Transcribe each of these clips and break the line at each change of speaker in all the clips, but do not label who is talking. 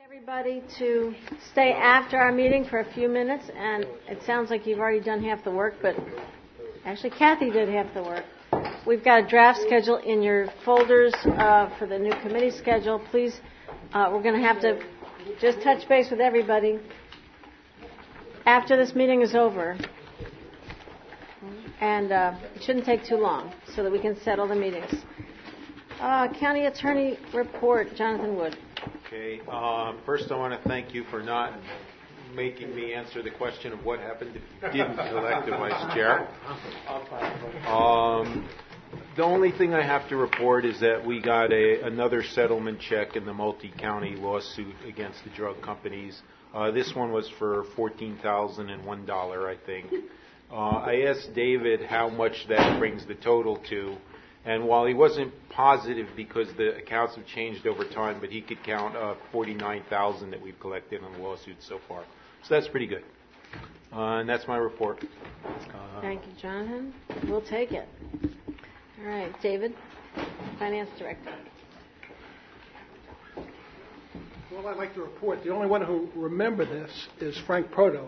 Everybody to stay after our meeting for a few minutes, and it sounds like you've already done half the work, but actually Kathy did half the work. We've got a draft schedule in your folders for the new committee schedule. Please, we're going to have to just touch base with everybody after this meeting is over, and it shouldn't take too long so that we can settle the meetings. County Attorney Report, Jonathan Wood.
Okay. First, I want to thank you for not making me answer the question of what happened if you didn't elect a vice chair. The only thing I have to report is that we got another settlement check in the multi-county lawsuit against the drug companies. This one was for $14,001, I think. I asked David how much that brings the total to. And while he wasn't positive because the accounts have changed over time, but he could count $49,000 that we've collected on the lawsuit so far. So that's pretty good. And that's my report.
Thank you, Jonathan. We'll take it. All right, David, Finance Director.
Well, I'd like to report. The only one who remember this is Frank Proto.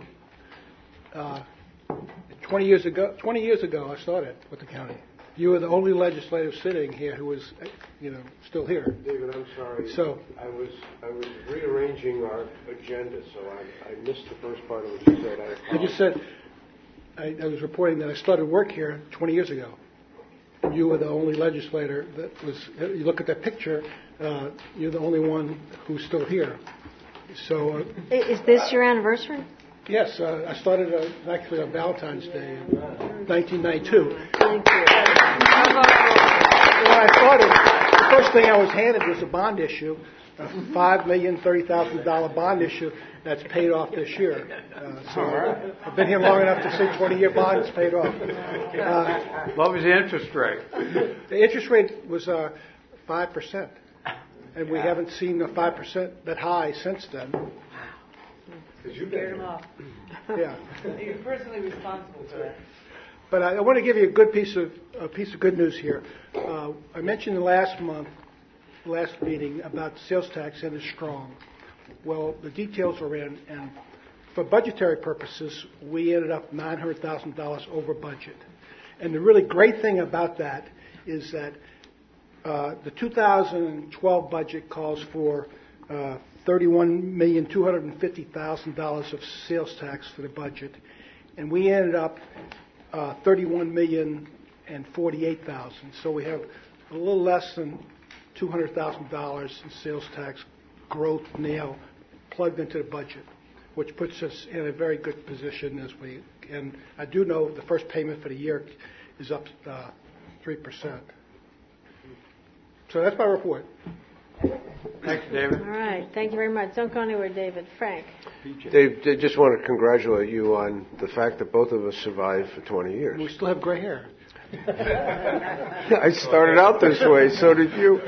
20 years ago, I started with the county. You were the only legislator sitting here who was, still here.
David, I'm sorry.
So
I was rearranging our agenda, so I missed the first part of what you said.
I just said I was reporting that I started work here 20 years ago. You were the only legislator that was. You look at that picture. You're the only one who's still here. So
is this your anniversary?
Yes, I started actually on Valentine's Day in 1992.
Thank you.
When I started, the first thing I was handed was a bond issue, a $5,030,000 bond issue that's paid off this year. So I've been here long enough to see 20-year bonds paid off.
What was the interest rate?
The interest rate was 5%, and we haven't seen the 5% that high since then.
You scared him off.
Yeah.
You're personally responsible for that.
But I want to give you a piece of good news here. I mentioned last meeting about sales tax and it's strong. Well, the details are in, and for budgetary purposes, we ended up $900,000 over budget. And the really great thing about that is that the 2012 budget calls for $31,250,000 of sales tax for the budget, and we ended up $31,048,000. So we have a little less than $200,000 in sales tax growth now plugged into the budget, which puts us in a very good position and I do know the first payment for the year is up 3%. So that's my report.
Thanks, David.
All right. Thank you very much. Don't go anywhere, David. Frank.
Dave, I just want to congratulate you on the fact that both of us survived for 20 years.
We still have gray hair.
I started out this way, so did you.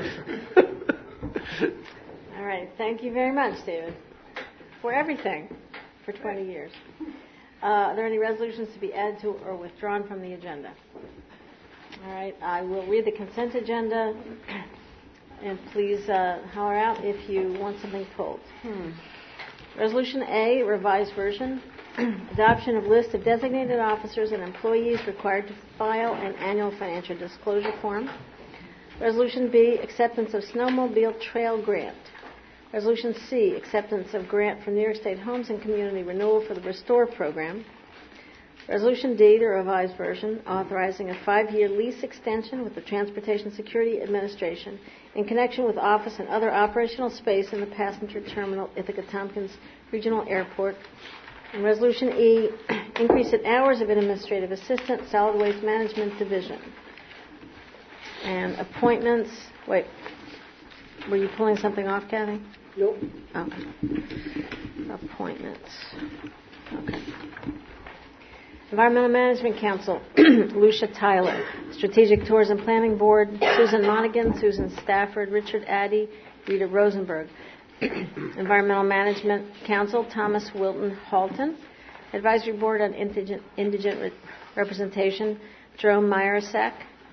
All right. Thank you very much, David, for everything for 20 years. Are there any resolutions to be added to or withdrawn from the agenda? All right. I will read the consent agenda. And please holler out if you want something pulled. Resolution A, revised version. Adoption of list of designated officers and employees required to file an annual financial disclosure form. Resolution B, acceptance of snowmobile trail grant. Resolution C, acceptance of grant from New York State Homes and Community Renewal for the Restore program. Resolution D, the revised version, authorizing a 5-year lease extension with the Transportation Security Administration in connection with office and other operational space in the passenger terminal Ithaca Tompkins Regional Airport. And Resolution E, increase in hours of administrative assistant, Solid Waste Management Division. And appointments. Wait, were you pulling something off, Kathy?
Nope.
Okay. Appointments. Okay. Environmental Management Council, Lucia Tyler. Strategic Tours and Planning Board, Susan Monaghan, Susan Stafford, Richard Addy, Rita Rosenberg. Environmental Management Council, Thomas Wilton Halton. Advisory Board on Indigent Representation, Jerome Myersack.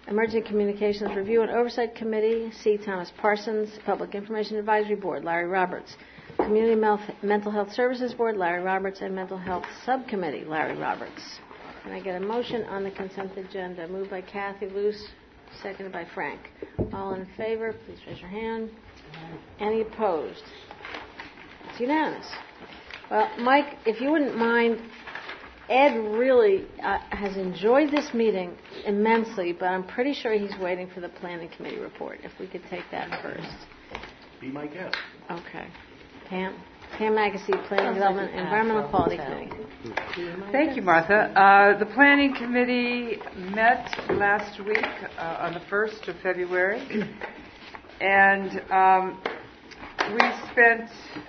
Emergency Communications Review and Oversight Committee, C. Thomas Parsons. Public Information Advisory Board, Larry Roberts. Community Mental Health Services Board, Larry Roberts, and Mental Health Subcommittee, Larry Roberts. Can I get a motion on the consent agenda? Moved by Kathy Luce, seconded by Frank. All in favor, please raise your hand. Any opposed? It's unanimous. Well, Mike, if you wouldn't mind, Ed really has enjoyed this meeting immensely, but I'm pretty sure he's waiting for the Planning Committee report, if we could take that first.
Be my guest.
Okay. Pam Agassi, Planning Development, Environmental Quality Committee.
Thank you, Martha. The Planning Committee met last week on the 1st of February, and we spent,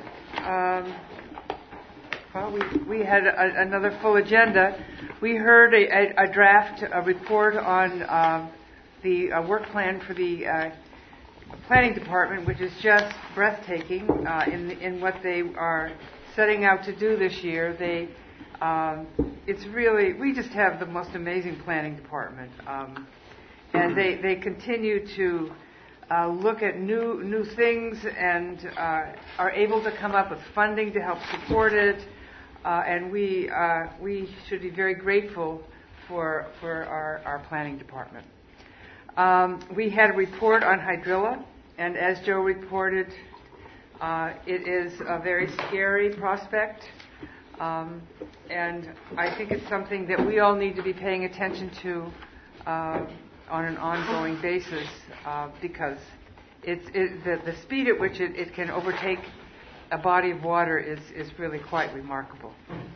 we had another full agenda. We heard a draft report on the work plan for the Planning Department, which is just breathtaking in what they are setting out to do this year. It's really, we just have the most amazing planning department, and they continue to look at new things and are able to come up with funding to help support it, and we should be very grateful for our planning department. We had a report on hydrilla, and as Joe reported, it is a very scary prospect, and I think it's something that we all need to be paying attention to on an ongoing basis, because the speed at which it can overtake a body of water is really quite remarkable.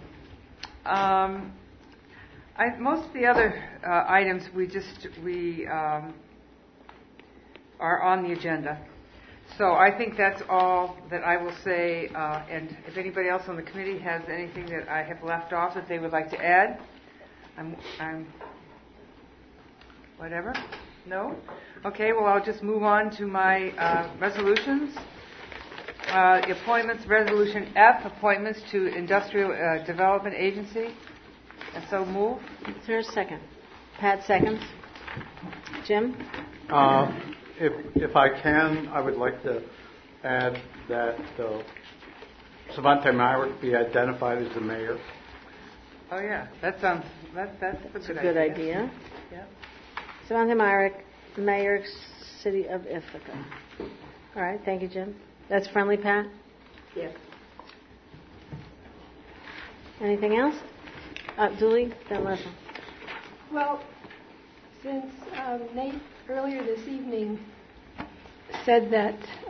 Most of the other items we are on the agenda. So I think that's all that I will say. And if anybody else on the committee has anything that I have left off that they would like to add, I'm whatever. No? Okay. Well, I'll just move on to my resolutions. Appointments. Resolution F. Appointments to Industrial Development Agency. And so move.
Is there a second? Pat seconds. Jim?
If I can, I would like to add that Savante Myrick be identified as the mayor.
Oh yeah, that's a
good idea.
Yeah.
Savante Myrick, Mayor, City of Ithaca. All right, thank you, Jim. That's friendly, Pat?
Yes.
Anything else? Julie, then Leslie.
Well, since Nate earlier this evening said that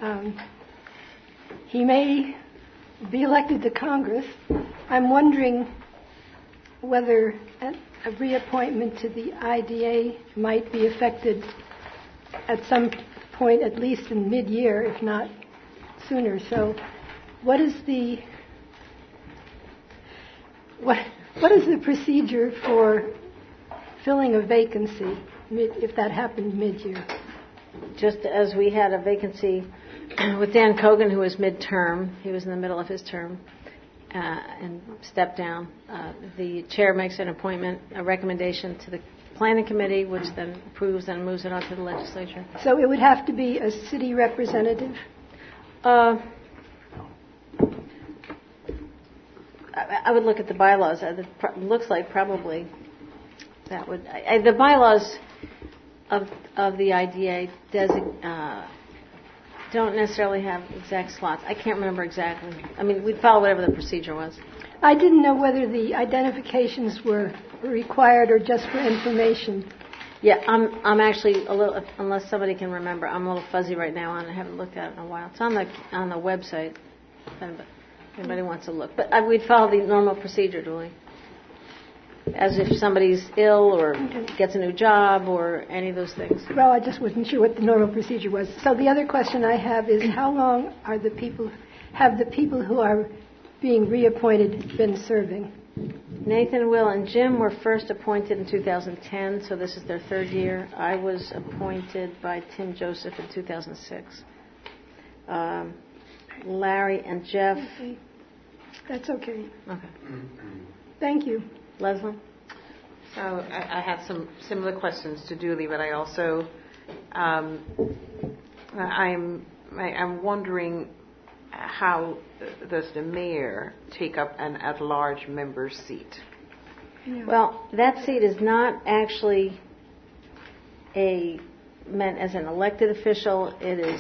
he may be elected to Congress, I'm wondering whether a reappointment to the IDA might be affected at some point, at least in mid-year, if not sooner. So what is the procedure for filling a vacancy if that happened mid-year?
Just as we had a vacancy with Dan Cogan, who was mid-term, he was in the middle of his term and stepped down. The chair makes an appointment, a recommendation to the planning committee, which then approves and moves it on to the legislature.
So it would have to be a city representative?
I would look at the bylaws. It looks like probably that would. The bylaws of the IDA don't necessarily have exact slots. I can't remember exactly. I mean, we'd follow whatever the procedure was.
I didn't know whether the identifications were required or just for information.
Yeah, I'm actually a little. Unless somebody can remember, I'm a little fuzzy right now on it. I haven't looked at it in a while. It's on the website. If anybody wants to look, but we'd follow the normal procedure, Julie. As if somebody's ill or gets a new job or any of those things.
Well, I just wasn't sure what the normal procedure was. So the other question I have is, how long have the people who are being reappointed been serving?
Nathan, Will, and Jim were first appointed in 2010, so this is their third year. I was appointed by Tim Joseph in 2006. Larry and Jeff.
That's okay.
Okay.
Thank you.
Leslie?
I had some similar questions to Julie, but I also I'm wondering how does the mayor take up an at-large member seat?
Well, that seat is not actually meant as an elected official. It is.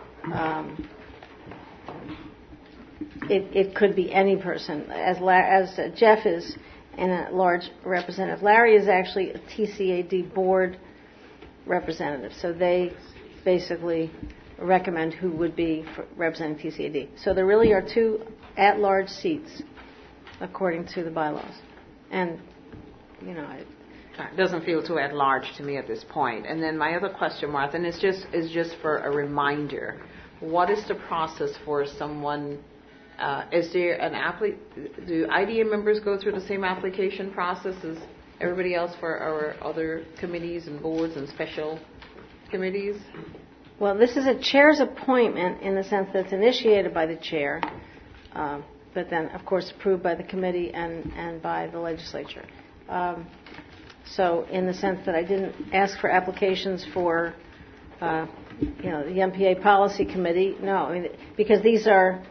It could be any person. As Jeff is an at-large representative, Larry is actually a TCAD board representative. So they basically recommend who would be representing TCAD. So there really are two at-large seats according to the bylaws. And, it
doesn't feel too at large to me at this point. And then my other question, Martha, and is just for a reminder. What is the process for someone? Is there do IDA members go through the same application process as everybody else for our other committees and boards and special committees?
Well, this is a chair's appointment in the sense that it's initiated by the chair, but then, of course, approved by the committee and by the legislature. So in the sense that I didn't ask for applications for, the MPA Policy Committee, no, because these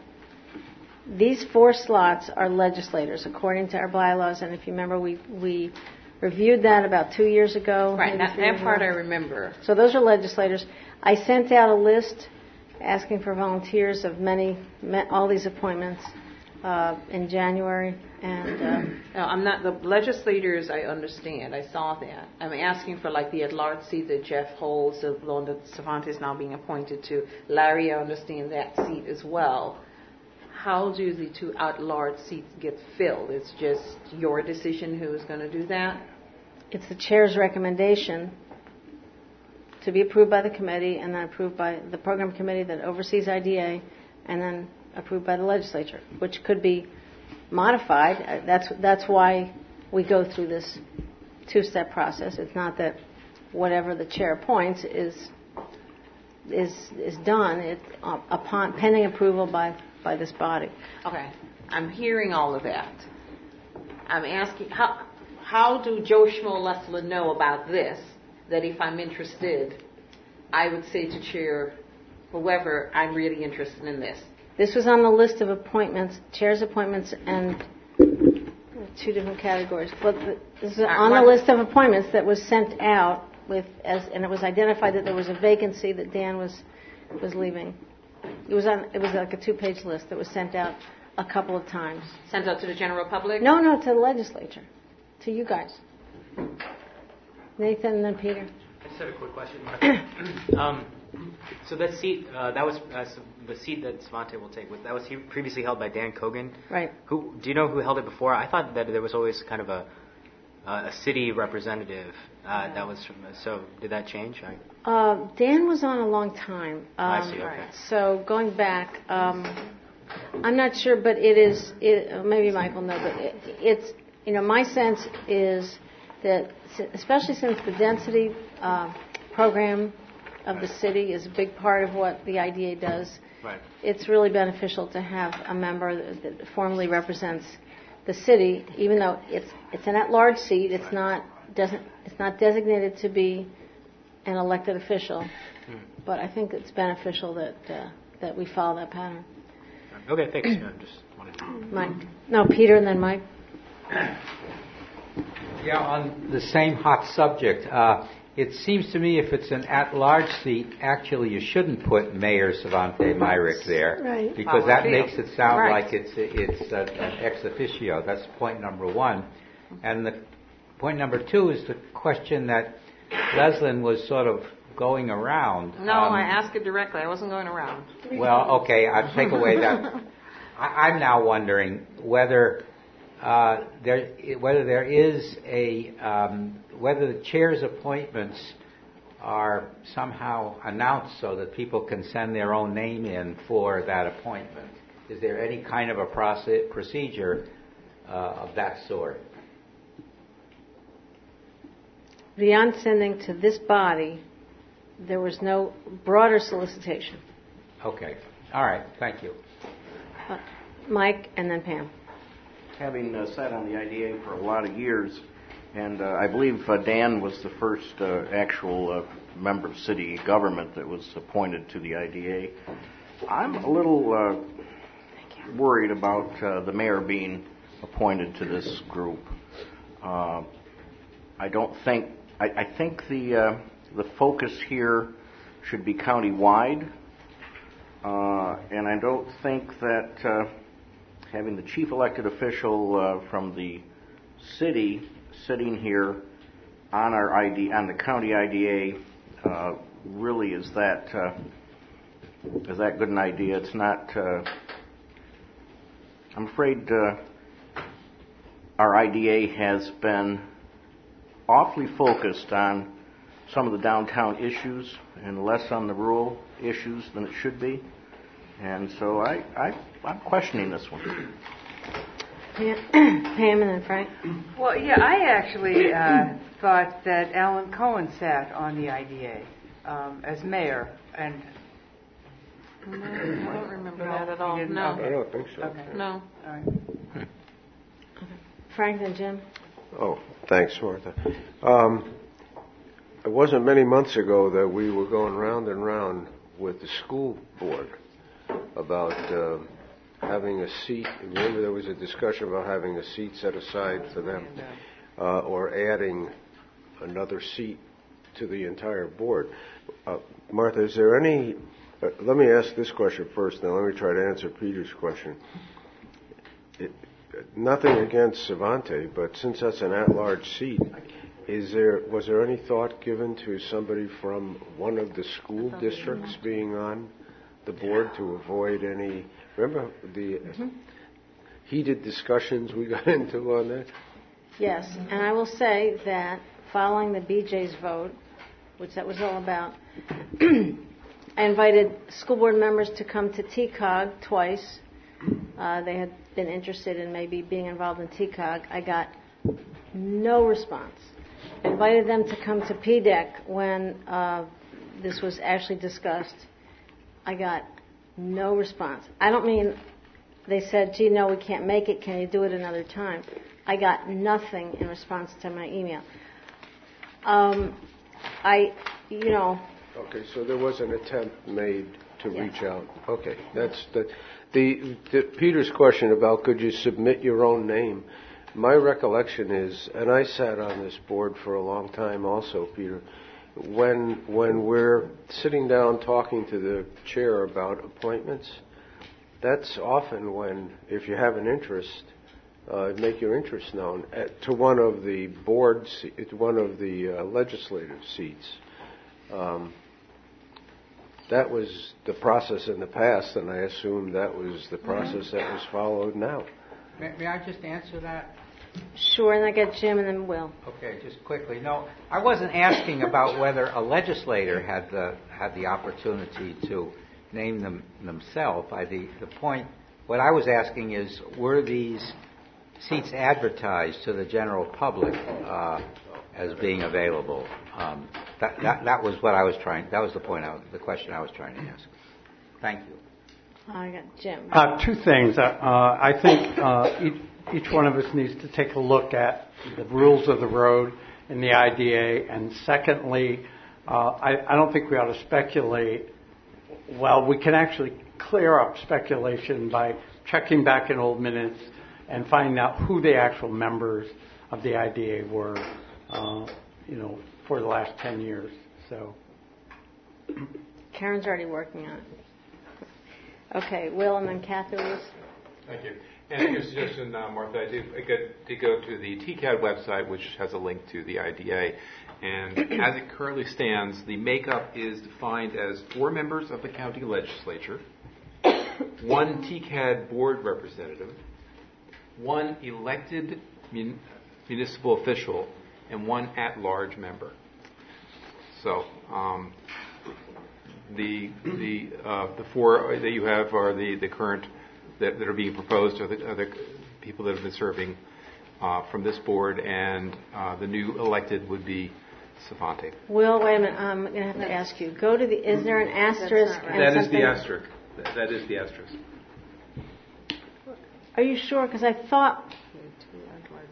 4 slots are legislators according to our bylaws, and if you remember, we reviewed that about 2 years ago.
Right, that part I remember.
So those are legislators. I sent out a list asking for volunteers of all these appointments in January. And
no, I'm not. The legislators, I understand. I saw that. I'm asking for the at-large seat that Jeff holds, the one that Savante is now being appointed to. Larry, I understand that seat as well. How do the 2 at-large seats get filled? It's just your decision who is going to do that?
It's the chair's recommendation to be approved by the committee and then approved by the program committee that oversees IDA and then approved by the legislature, which could be modified. That's why we go through this 2-step process. It's not that whatever the chair appoints is done. It's upon pending approval by this body.
Okay, I'm hearing all of that. I'm asking how do Joe Schmo Lessler know about this? That if I'm interested, I would say to chair whoever, I'm really interested in this.
This was on the list of appointments, chair's appointments, and 2 different categories. But this is on the list of appointments that was sent out and it was identified that there was a vacancy that Dan was leaving. It was like a 2-page list that was sent out a couple of times.
Sent out to the general public?
No, to the legislature, to you guys. Nathan and then Peter.
I just had a quick question, Martha. So that seat, that was the seat that Savante will take. That was previously held by Dan Cogan.
Right.
Do you know who held it before? I thought that there was always kind of a city representative that was from. So did that change?
Dan was on a long time.
I see. Okay.
So going back, I'm not sure, but it is. Maybe Michael knows, but it's. My sense is that, especially since the density program of the city is a big part of what the IDA does.
Right.
It's really beneficial to have a member that formally represents the city, even though it's an at-large seat. It's not designated to be an elected official. But I think it's beneficial that we follow that pattern.
Okay, thanks. I just wanted to.
Mike. No, Peter and then Mike.
Yeah, on the same hot subject, it seems to me if it's an at-large seat, actually you shouldn't put Mayor Savante Myrick there,
right,
because that makes it sound
right.
like it's an ex officio. That's point number 1. And the point number 2 is the question that Leslin was sort of going around.
No, I asked it directly. I wasn't going around.
Well, okay, I'll take away that. I'm now wondering whether there is whether the chair's appointments are somehow announced so that people can send their own name in for that appointment. Is there any kind of a procedure of that sort?
Beyond sending to this body, there was no broader solicitation.
Okay. All right. Thank you.
Mike and then Pam.
Having sat on the IDA for a lot of years,
And I believe Dan was the first actual member of city government that was appointed to the IDA. I'm a little worried about the mayor being appointed to this group. I think the focus here should be county-wide, and I don't think that having the chief elected official from the city sitting here on on the county IDA really is that good an idea. It's not. I'm afraid our IDA has been awfully focused on some of the downtown issues and less on the rural issues than it should be, and so I'm questioning this one.
Pam and then Frank.
Well, yeah, I actually thought that Alan Cohen sat on the IDA as mayor, and
I don't remember that at all. No.
I don't think so.
Okay.
No.
All right.
Frank and Jim.
Oh, thanks, Martha. It wasn't many months ago that we were going round and round with the school board about having a seat. Remember, there was a discussion about having a seat set aside for them, or adding another seat to the entire board. Martha, is there any? Let me ask this question first, then let me try to answer Peter's question. Nothing against Svante, but since that's an at-large seat, was there any thought given to somebody from one of the school districts being on the board to avoid any? Remember the heated discussions we got into on that?
Yes, and I will say that following the BJ's vote, which that was all about, I invited school board members to come to TCOG twice. They had been interested in maybe being involved in TCOG. I got no response. I invited them to come to PDEC when this was actually discussed. I got no response. I don't mean they said, gee, no, we can't make it. Can you do it another time? I got nothing in response to my email.
Okay, so there was an attempt made to reach out. Okay, that's the Peter's question about could you submit your own name. My recollection is, and I sat on this board for a long time also, Peter, when we're sitting down talking to the chair about appointments, that's often when, if you have an interest, make your interest known to one of the boards, one of the legislative seats. That was the process in the past, and I assume that was the process that was followed now.
May I just answer that?
Sure, and I got Jim and then Will.
Okay, just quickly. No, I wasn't asking about whether a legislator had the opportunity to name them themselves. The point, what I was asking is, were these seats advertised to the general public as being available? That was what I was trying. That was the point. The question I was trying to ask. Thank you.
I got Jim.
Two things. I think each one of us needs to take a look at the rules of the road in the IDA, and secondly, I don't think we ought to speculate. Well, we can actually clear up speculation by checking back in old minutes and finding out who the actual members of the IDA were, for the last 10 years. So,
Karen's already working on it. Okay, Will and then Kathy, Lewis.
Thank you. And your suggestion, Martha, I did go to the TCAD website, which has a link to the IDA. And as it currently stands, the makeup is defined as 4 members of the county legislature, 1 TCAD board representative, 1 elected municipal official, and 1 at-large member. So the 4 that you have are the current that are being proposed are the people that have been serving from this board, and the new elected would be Svante.
Will, wait a minute. I'm going to have to ask you. Is there an asterisk?
That is the asterisk. That is the asterisk.
Are you sure? Because I thought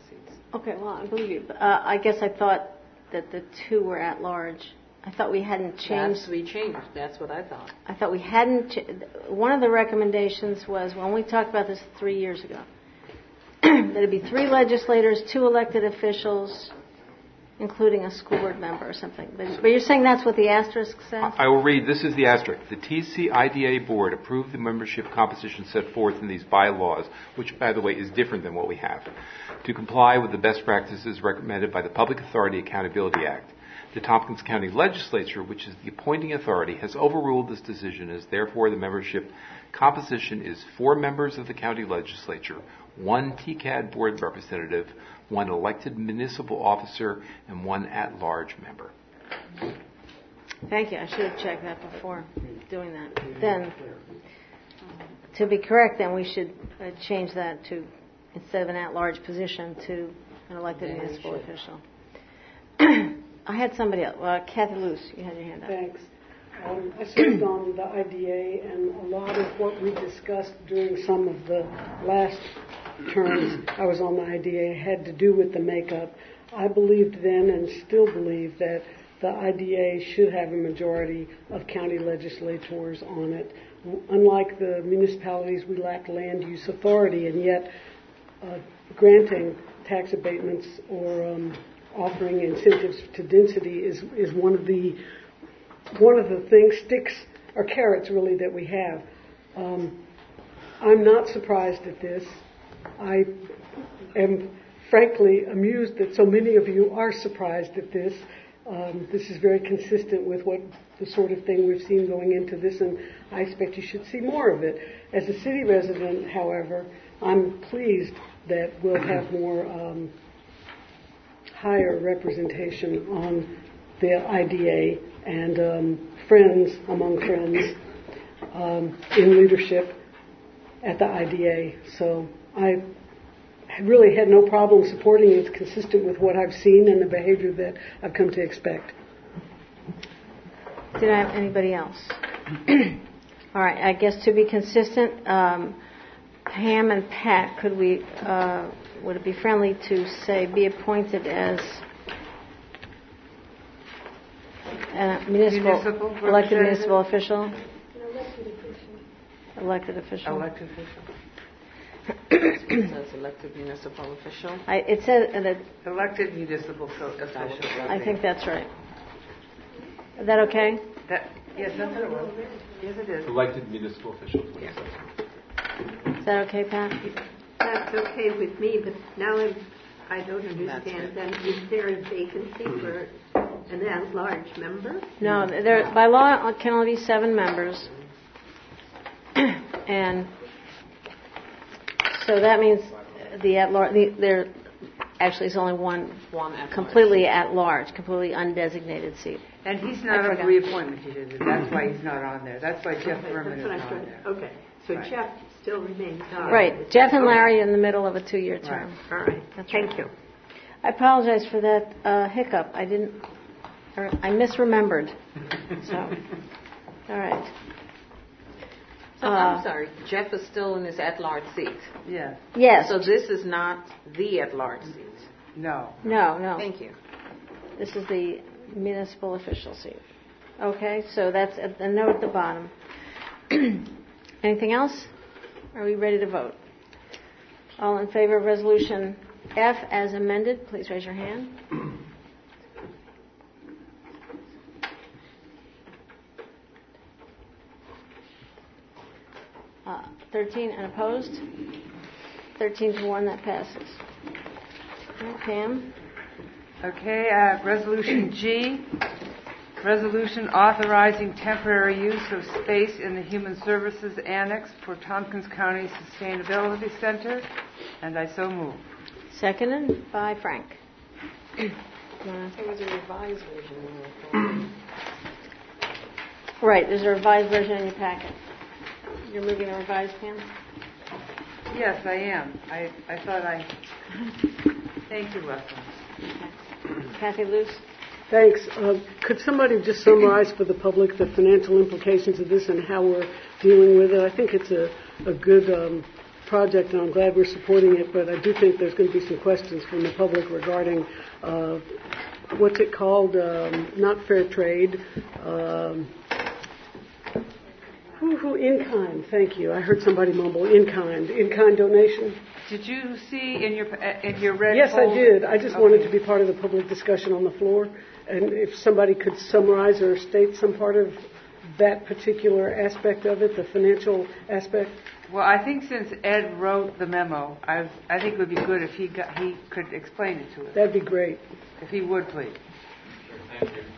Okay, well, I believe you. But, I guess I thought that the two were at large. I thought we hadn't changed.
We changed. That's what I thought.
I thought we hadn't. One of the recommendations was when we talked about this 3 years ago, that it'd be 3 legislators, 2 elected officials, including a school board member or something. But you're saying that's what the asterisk says?
I will read. This is the asterisk. The TCIDA board approved the membership composition set forth in these bylaws, which, by the way, is different than what we have, to comply with the best practices recommended by the Public Authority Accountability Act. The Tompkins County Legislature, which is the appointing authority, has overruled this decision, as therefore the membership composition is 4 members of the county legislature, 1 TCAD board representative, 1 elected municipal officer, and 1 at-large member.
Thank you. I should have checked that before doing that. Then, to be correct, then we should change that to, instead of an at-large position, to an elected municipal official. I had somebody else. Kathy Luce, you had your hand up.
Thanks. I served on the IDA, and a lot of what we discussed during some of the last terms I was on the IDA had to do with the makeup. I believed then and still believe that the IDA should have a majority of county legislators on it. Unlike the municipalities, we lack land use authority, and yet granting tax abatements or offering incentives to density is one of the things, sticks or carrots really, that we have. I'm not surprised at this. I am frankly amused that so many of you are surprised at this. This is very consistent with what the sort of thing we've seen going into this, and I expect you should see more of it. As a city resident, however, I'm pleased that we'll have more higher representation on the IDA and friends among friends in leadership at the IDA. So I really had no problem supporting it. It's consistent with what I've seen and the behavior that I've come to expect.
Did I have anybody else? All right. I guess to be consistent, Pam and Pat, could we? Would it be friendly to say be appointed as a elected municipal official? Elected official.
Elected official.
It says elected municipal official.
It says
Elected municipal official.
I think that's right. Is that okay?
Yes, that's what it was. Yes, it is.
Elected municipal officials.
Yes.
Is that okay, Pat?
That's okay with me, but now I don't understand. Then is there a vacancy for an at-large member?
No, there by law can only be 7 members, and so that means the at-large. There actually is only one completely at-large, completely undesignated seat.
And he's not a reappointment. That's why he's not on there. That's why Jeff Furman is on there.
Okay, so
right.
Jeff still remains on.
Right, Jeff and Larry in the middle of a 2-year term.
All right. Thank you.
I apologize for that hiccup. I misremembered. So, all right.
So I'm sorry, Jeff is still in his at-large seat.
Yeah.
Yes.
So this is not the at-large seat.
No.
No.
Thank you.
This is the municipal official seat. Okay, so that's a note at the bottom. Anything else? Are we ready to vote? All in favor of Resolution F as amended, please raise your hand. 13 and opposed? 13-1, that passes. Okay, Pam?
Okay, Resolution G, resolution authorizing temporary use of space in the Human Services Annex for Tompkins County Sustainability Center, and I so move.
Seconded by Frank.
There was a revised version.
Right, there's a revised version in your packet. You're moving a revised, Pam?
Yes, I am. I thought Thank you, Russell.
Okay. Kathy Luce?
Thanks. Could somebody just summarize for the public the financial implications of this and how we're dealing with it? I think it's a good project, and I'm glad we're supporting it, but I do think there's going to be some questions from the public regarding what's it called? Not fair trade. In kind. Thank you. I heard somebody mumble in kind. In kind donation.
Did you see in your red?
Yes,
folder?
I did. I just wanted to be part of the public discussion on the floor, and if somebody could summarize or state some part of that particular aspect of it, the financial aspect.
Well, I think since Ed wrote the memo, I think it would be good if he could explain it to us.
That'd be great.
If he would, please.
Thank you.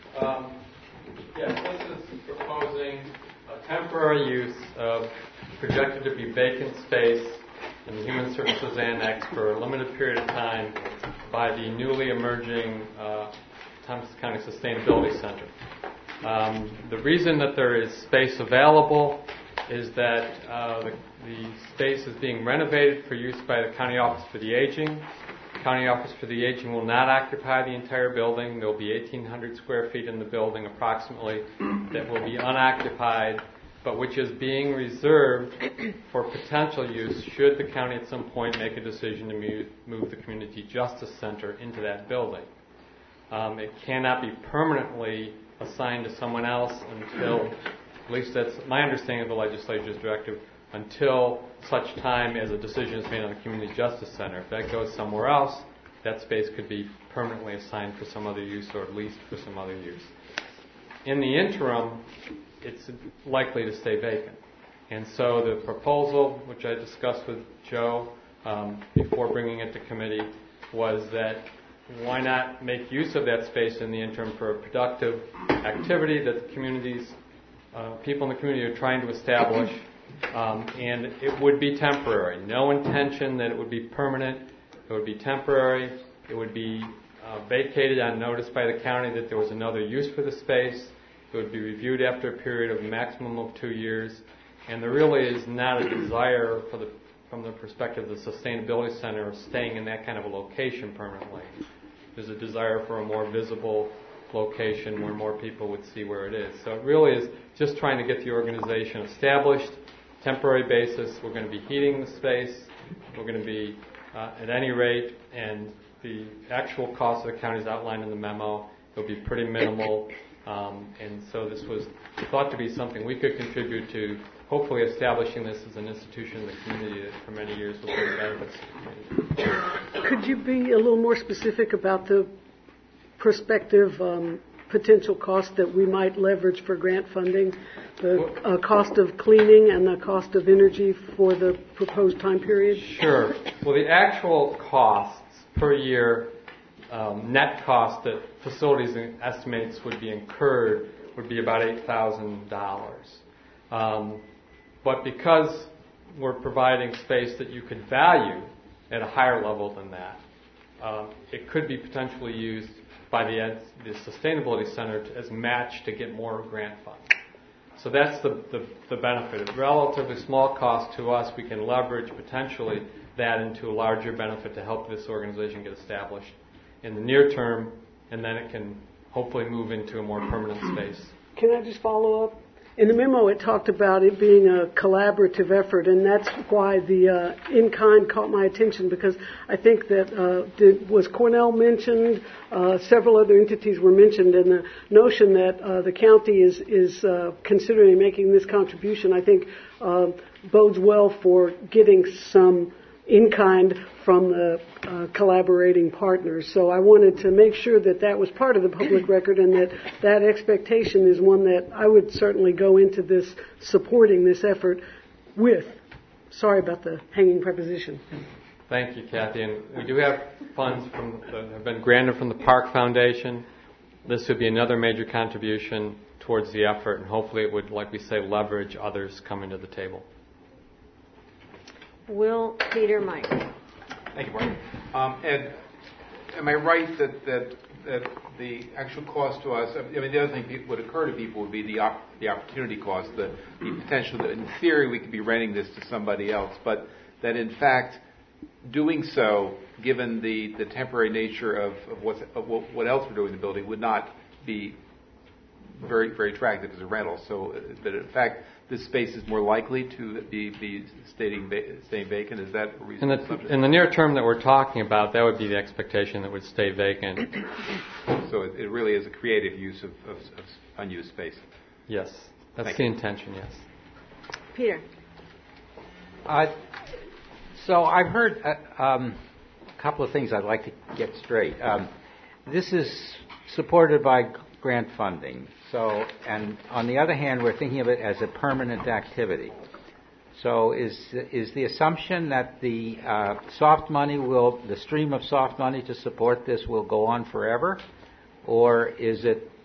Yes, this is proposing a temporary use of projected to be vacant space in the Human Services Annex for a limited period of time by the newly emerging Thompson County Sustainability Center. The reason that there is space available is that the space is being renovated for use by the County Office for the Aging. The County Office for the Aging will not occupy the entire building. There will be 1,800 square feet in the building approximately that will be unoccupied, but which is being reserved for potential use should the county at some point make a decision to move the Community Justice Center into that building. It cannot be permanently assigned to someone else until, at least that's my understanding of the legislature's directive, until such time as a decision is made on the Community Justice Center. If that goes somewhere else, that space could be permanently assigned for some other use or leased for some other use. In the interim, it's likely to stay vacant. And so the proposal, which I discussed with Joe before bringing it to committee, was that why not make use of that space in the interim for a productive activity that the communities, people in the community are trying to establish, and it would be temporary. No intention that it would be permanent. It would be temporary. It would be vacated on notice by the county that there was another use for the space. It would be reviewed after a period of a maximum of 2 years. And there really is not a desire from the perspective of the Sustainability Center of staying in that kind of a location permanently. There's a desire for a more visible location where more people would see where it is. So it really is just trying to get the organization established, temporary basis. We're going to be heating the space. We're going to be at any rate, and the actual cost of the county is outlined in the memo. It'll be pretty minimal. And so this was thought to be something we could contribute to, hopefully establishing this as an institution in the community that for many years will bring benefits to the community.
Could you be a little more specific about the prospective potential cost that we might leverage for grant funding, the cost of cleaning and the cost of energy for the proposed time period?
Sure. Well, the actual costs per year, net cost that facilities estimates would be incurred would be about $8,000. But because we're providing space that you could value at a higher level than that, it could be potentially used by the Sustainability Center as match to get more grant funds. So that's the benefit. At relatively small cost to us, we can leverage potentially that into a larger benefit to help this organization get established in the near term, and then it can hopefully move into a more permanent space.
Can I just follow up? In the memo, it talked about it being a collaborative effort, and that's why the in-kind caught my attention, because I think that was Cornell mentioned, several other entities were mentioned, and the notion that the county is considering making this contribution, I think bodes well for getting some in-kind from the collaborating partners. So I wanted to make sure that that was part of the public record, and that expectation is one that I would certainly go into this, supporting this effort with. Sorry about the hanging preposition.
Thank you, Kathy. And we do have funds that have been granted from the Park Foundation. This would be another major contribution towards the effort, and hopefully it would, like we say, leverage others coming to the table.
Will, Peter, Mike.
Thank you, Mark. Ed, am I right that the actual cost to us, I mean, the other thing that would occur to people would be the opportunity cost, the potential that in theory we could be renting this to somebody else, but that in fact doing so, given the temporary nature of what else we're doing in the building, would not be very, very attractive as a rental. So that in fact this space is more likely to be staying vacant? Is that a reasonable assumption?
In the near term that we're talking about, that would be the expectation that it would stay vacant.
So it really is a creative use of unused space.
Yes, that's
Thank
the
you.
intention, yes.
Peter.
So I've heard a couple of things I'd like to get straight. This is supported by grant funding. So, and on the other hand, we're thinking of it as a permanent activity. So is the assumption that the the stream of soft money to support this will go on forever, or is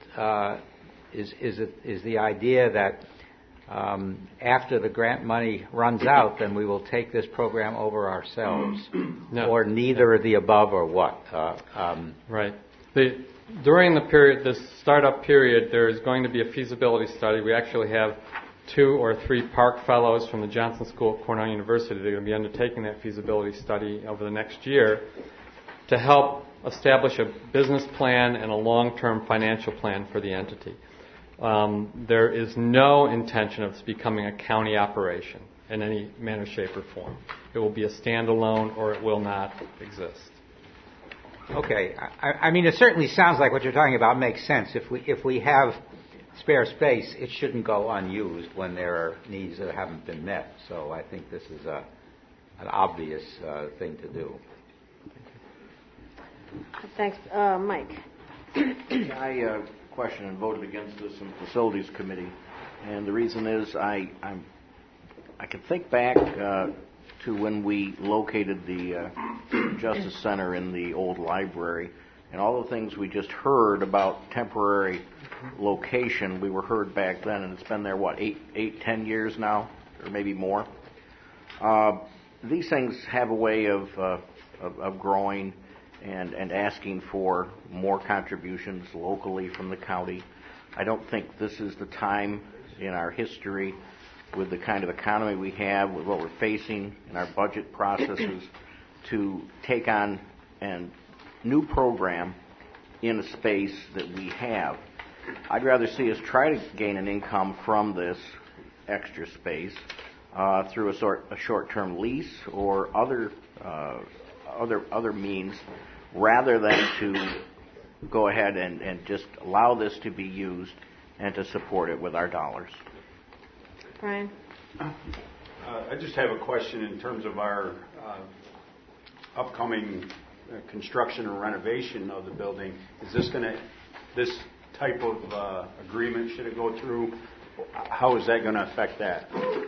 the idea that after the grant money runs out, then we will take this program over ourselves, or neither of the above, or what?
Right. During the period, this startup period, there is going to be a feasibility study. We actually have 2 or 3 Park Fellows from the Johnson School at Cornell University. They're going to be undertaking that feasibility study over the next year to help establish a business plan and a long-term financial plan for the entity. There is no intention of this becoming a county operation in any manner, shape, or form. It will be a standalone, or it will not exist.
Okay. I mean, it certainly sounds like what you're talking about makes sense. If we have spare space, it shouldn't go unused when there are needs that haven't been met. So I think this is an obvious thing to do.
Thanks. Mike.
I questioned and voted against this in the Facilities Committee, and the reason is I can think back to when we located the Justice Center in the old library, and all the things we just heard about temporary location, we were heard back then, and it's been there, 10 years now, or maybe more. These things have a way of growing and asking for more contributions locally from the county. I don't think this is the time in our history, with the kind of economy we have, with what we're facing in our budget processes, to take on a new program in a space that we have. I'd rather see us try to gain an income from this extra space through a short-term lease or other means, rather than to go ahead and just allow this to be used and to support it with our dollars.
Brian?
I just have a question in terms of our upcoming construction or renovation of the building. Is this type of agreement, should it go through, how is that going to affect that?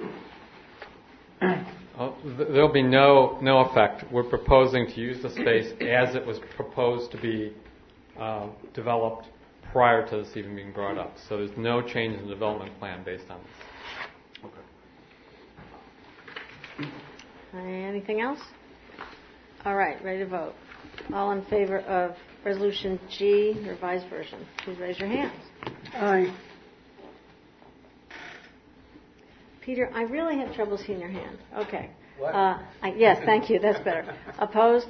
There'll be no effect. We're proposing to use the space as it was proposed to be developed prior to this even being brought up. So there's no change in the development plan based on this.
Anything else? All right, ready to vote. All in favor of Resolution G, revised version, please raise your hands.
Aye.
Peter, I really have trouble seeing your hand. Okay. Yes, thank you. That's better. Opposed?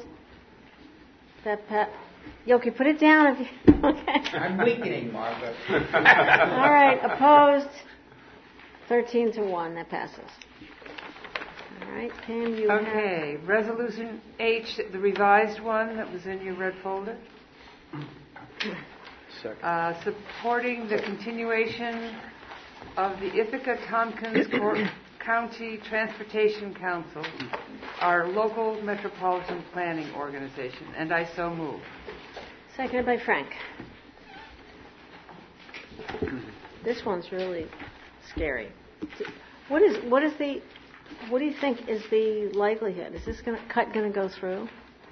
Yoki, put it down. If you, okay.
I'm weakening, Martha.
All right. Opposed? 13-1. That passes. All right, Pam, you have...
Okay, Resolution H, the revised one that was in your red folder. Supporting the continuation of the Ithaca-Tompkins County Transportation Council, our local metropolitan planning organization, and I so move.
Seconded by Frank. This one's really scary. What do you think is the likelihood? Is this going to go through?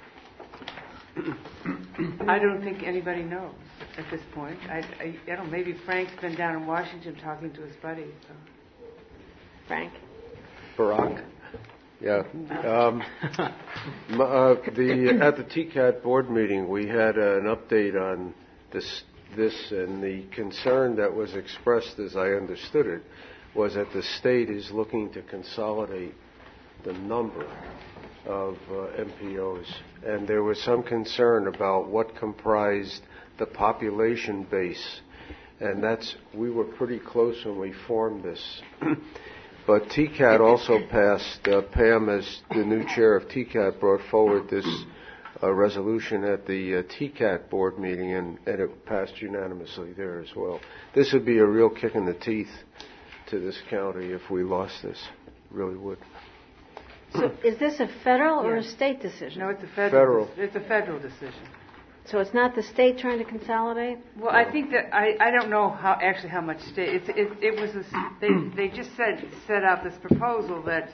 I don't think anybody knows at this point. I don't know, maybe Frank's been down in Washington talking to his buddy. So.
Frank?
Barack? Yeah. At the TCAT board meeting, we had an update on this, and the concern that was expressed, as I understood it, was that the state is looking to consolidate the number of MPOs. And there was some concern about what comprised the population base And we were pretty close when we formed this. But TCAT also passed, Pam, as the new chair of TCAT, brought forward this resolution at the TCAT board meeting, and it passed unanimously there as well. This would be a real kick in the teeth to this county if we lost this. Really would.
So is this a federal or a state decision?
No, it's a federal. It's a federal decision.
So it's not the state trying to consolidate?
Well, I think that I don't know how much state. It was they just set out this proposal that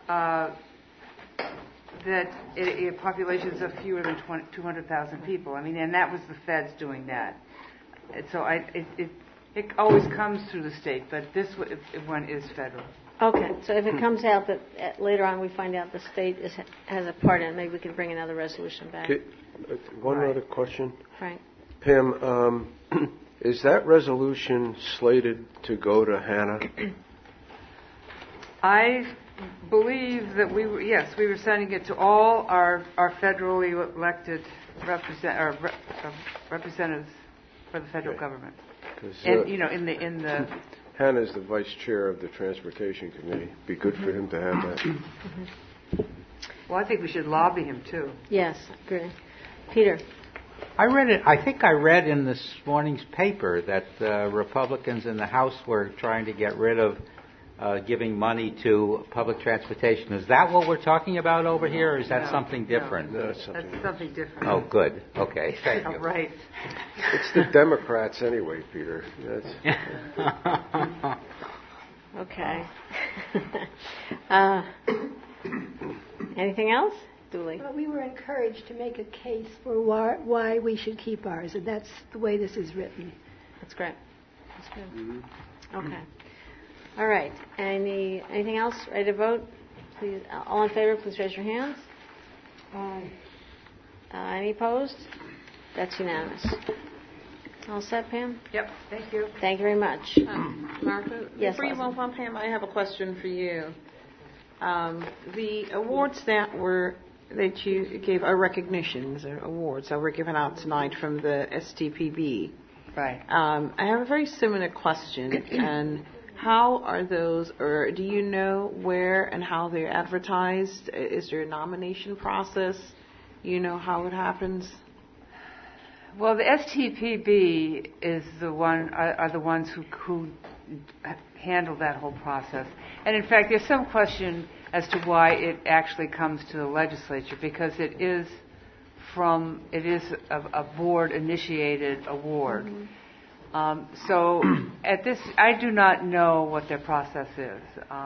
populations of fewer than 200,000 people. I mean, and that was the feds doing that. And so it always comes through the state, but this one is federal.
Okay, so if it comes out that later on we find out the state has a part in it, maybe we can bring another resolution back.
One other question.
Right.
Pam, is that resolution slated to go to Hannah?
I believe that we were sending it to all our federally elected representatives for the federal government. And in the
Hannah's the vice chair of the Transportation Committee. Be good for him to have that.
Well, I think we should lobby him too.
Yes, agree. Peter.
I read it. I think I read in this morning's paper that Republicans in the House were trying to get rid of giving money to public transportation. Is that what we're talking about over here, or is that something different?
No, that's something different.
Oh, good. Okay, thank you.
Right.
It's the Democrats anyway, Peter.
Okay. Anything else? Dooley.
Well, we were encouraged to make a case for why we should keep ours, and that's the way this is written.
That's great. That's good. Mm-hmm. Okay. All right. Anything else? Ready to vote? Please. All in favor, please raise your hands. Any opposed? That's unanimous. All set, Pam?
Yep. Thank you.
Thank you very much.
Martha,
yes,
before you move on, Pam, I have a question for you. The awards that you gave are recognitions or awards that were given out tonight from the STPB.
Right.
I have a very similar question, and how are those, or do you know where and how they're advertised? Is there a nomination process? You know how it happens?
Well, the STPB is are the ones who handle that whole process. And in fact, there's some question as to why it actually comes to the legislature, because it is a board-initiated award. Mm-hmm. So at this, I do not know what their process is,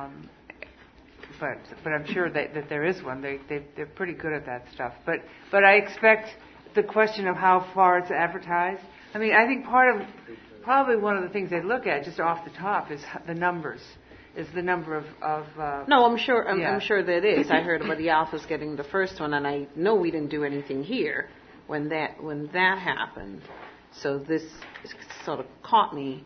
but I'm sure that there is one. They're pretty good at that stuff. But I expect the question of how far it's advertised. I mean, I think probably one of the things they look at just off the top is the numbers. Is the number of
No, I'm sure. I'm sure that is. I heard about the Alphas getting the first one, and I know we didn't do anything here when that happened. So this sort of caught me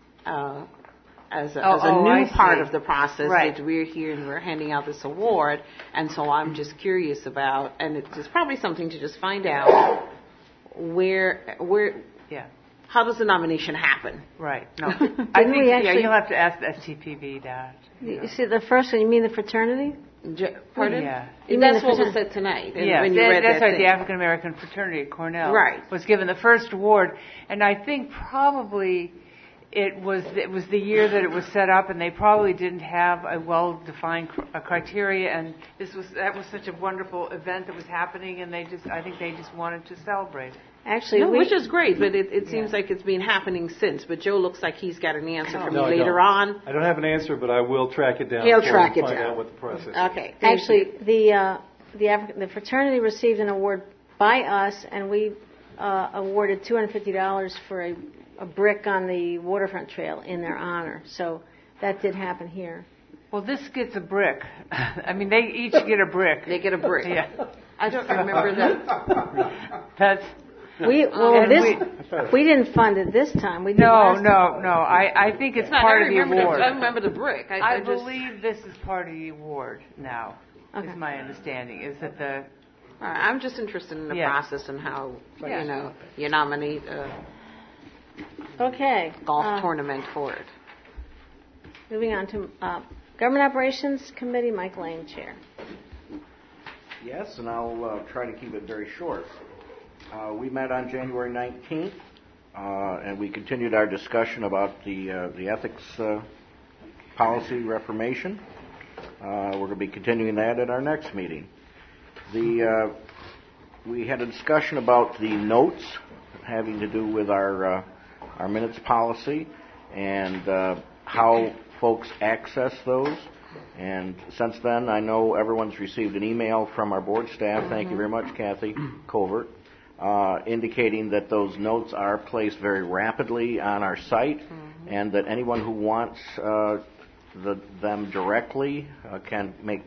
as a new part of the process,
right,
that we're here and we're handing out this award, and so I'm just curious about, and it's probably something to just find out where.
Yeah.
How does the nomination happen?
Right. No. I think you'll have to ask the STPB that.
You see, the first one, you mean the fraternity?
Pardon?
Yeah.
That's what was said tonight.
Yes,
when you read
that's right.
thing.
The African American fraternity at Cornell
was
given the first award, and I think probably it was the year that it was set up, and they probably didn't have a well-defined criteria, and that was such a wonderful event that was happening, and I think they just wanted to celebrate it.
Actually,
which is great, but it seems like it's been happening since. But Joe looks like he's got an answer for me later on.
I don't have an answer, but I will track it down.
He'll track it down.
Find out what the process is.
Okay. Actually, the fraternity received an award by us, and we awarded $250 for a brick on the waterfront trail in their honor. So that did happen here.
Well, this gets a brick. I mean, they each get a brick.
They get a brick.
Yeah.
I don't remember that.
That's.
We didn't fund it this time. We did
No.
I
think it's part of the award.
I remember the brick.
I believe this is part of the award now. Okay. Is my understanding is that the.
I'm just interested in the process and how you nominate
Okay.
golf tournament for it.
Moving on to Government Operations Committee, Mike Lane, Chair.
Yes, and I'll try to keep it very short. We met on January 19th, and we continued our discussion about the ethics policy reformation. We're going to be continuing that at our next meeting. We had a discussion about the notes having to do with our minutes policy and how folks access those. And since then, I know everyone's received an email from our board staff. Thank you very much, Kathy Covert, indicating that those notes are placed very rapidly on our site, and that anyone who wants them directly can make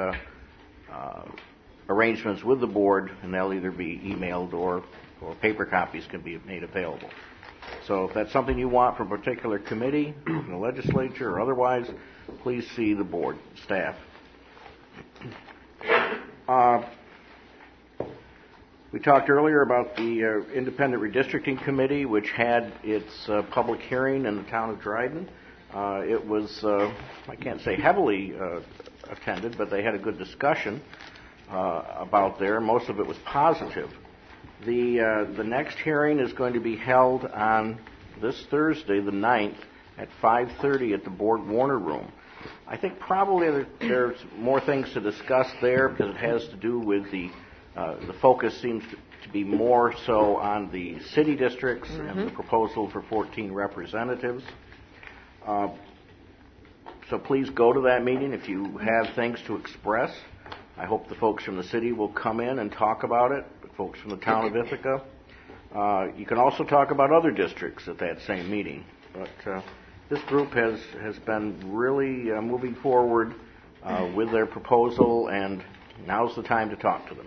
arrangements with the board, and they'll either be emailed or paper copies can be made available. So if that's something you want from a particular committee, from the legislature or otherwise, please see the board staff. We talked earlier about the Independent Redistricting Committee, which had its public hearing in the town of Dryden. It was, I can't say heavily attended, but they had a good discussion about there. Most of it was positive. The next hearing is going to be held on this Thursday, the 9th, at 5:30 at the Board Warner Room. I think probably there's more things to discuss there because it has to do with the focus seems to be more so on the city districts and the proposal for 14 representatives. So please go to that meeting if you have things to express. I hope the folks from the city will come in and talk about it, the folks from the town of Ithaca. You can also talk about other districts at that same meeting. But this group has been really moving forward with their proposal, and now's the time to talk to them.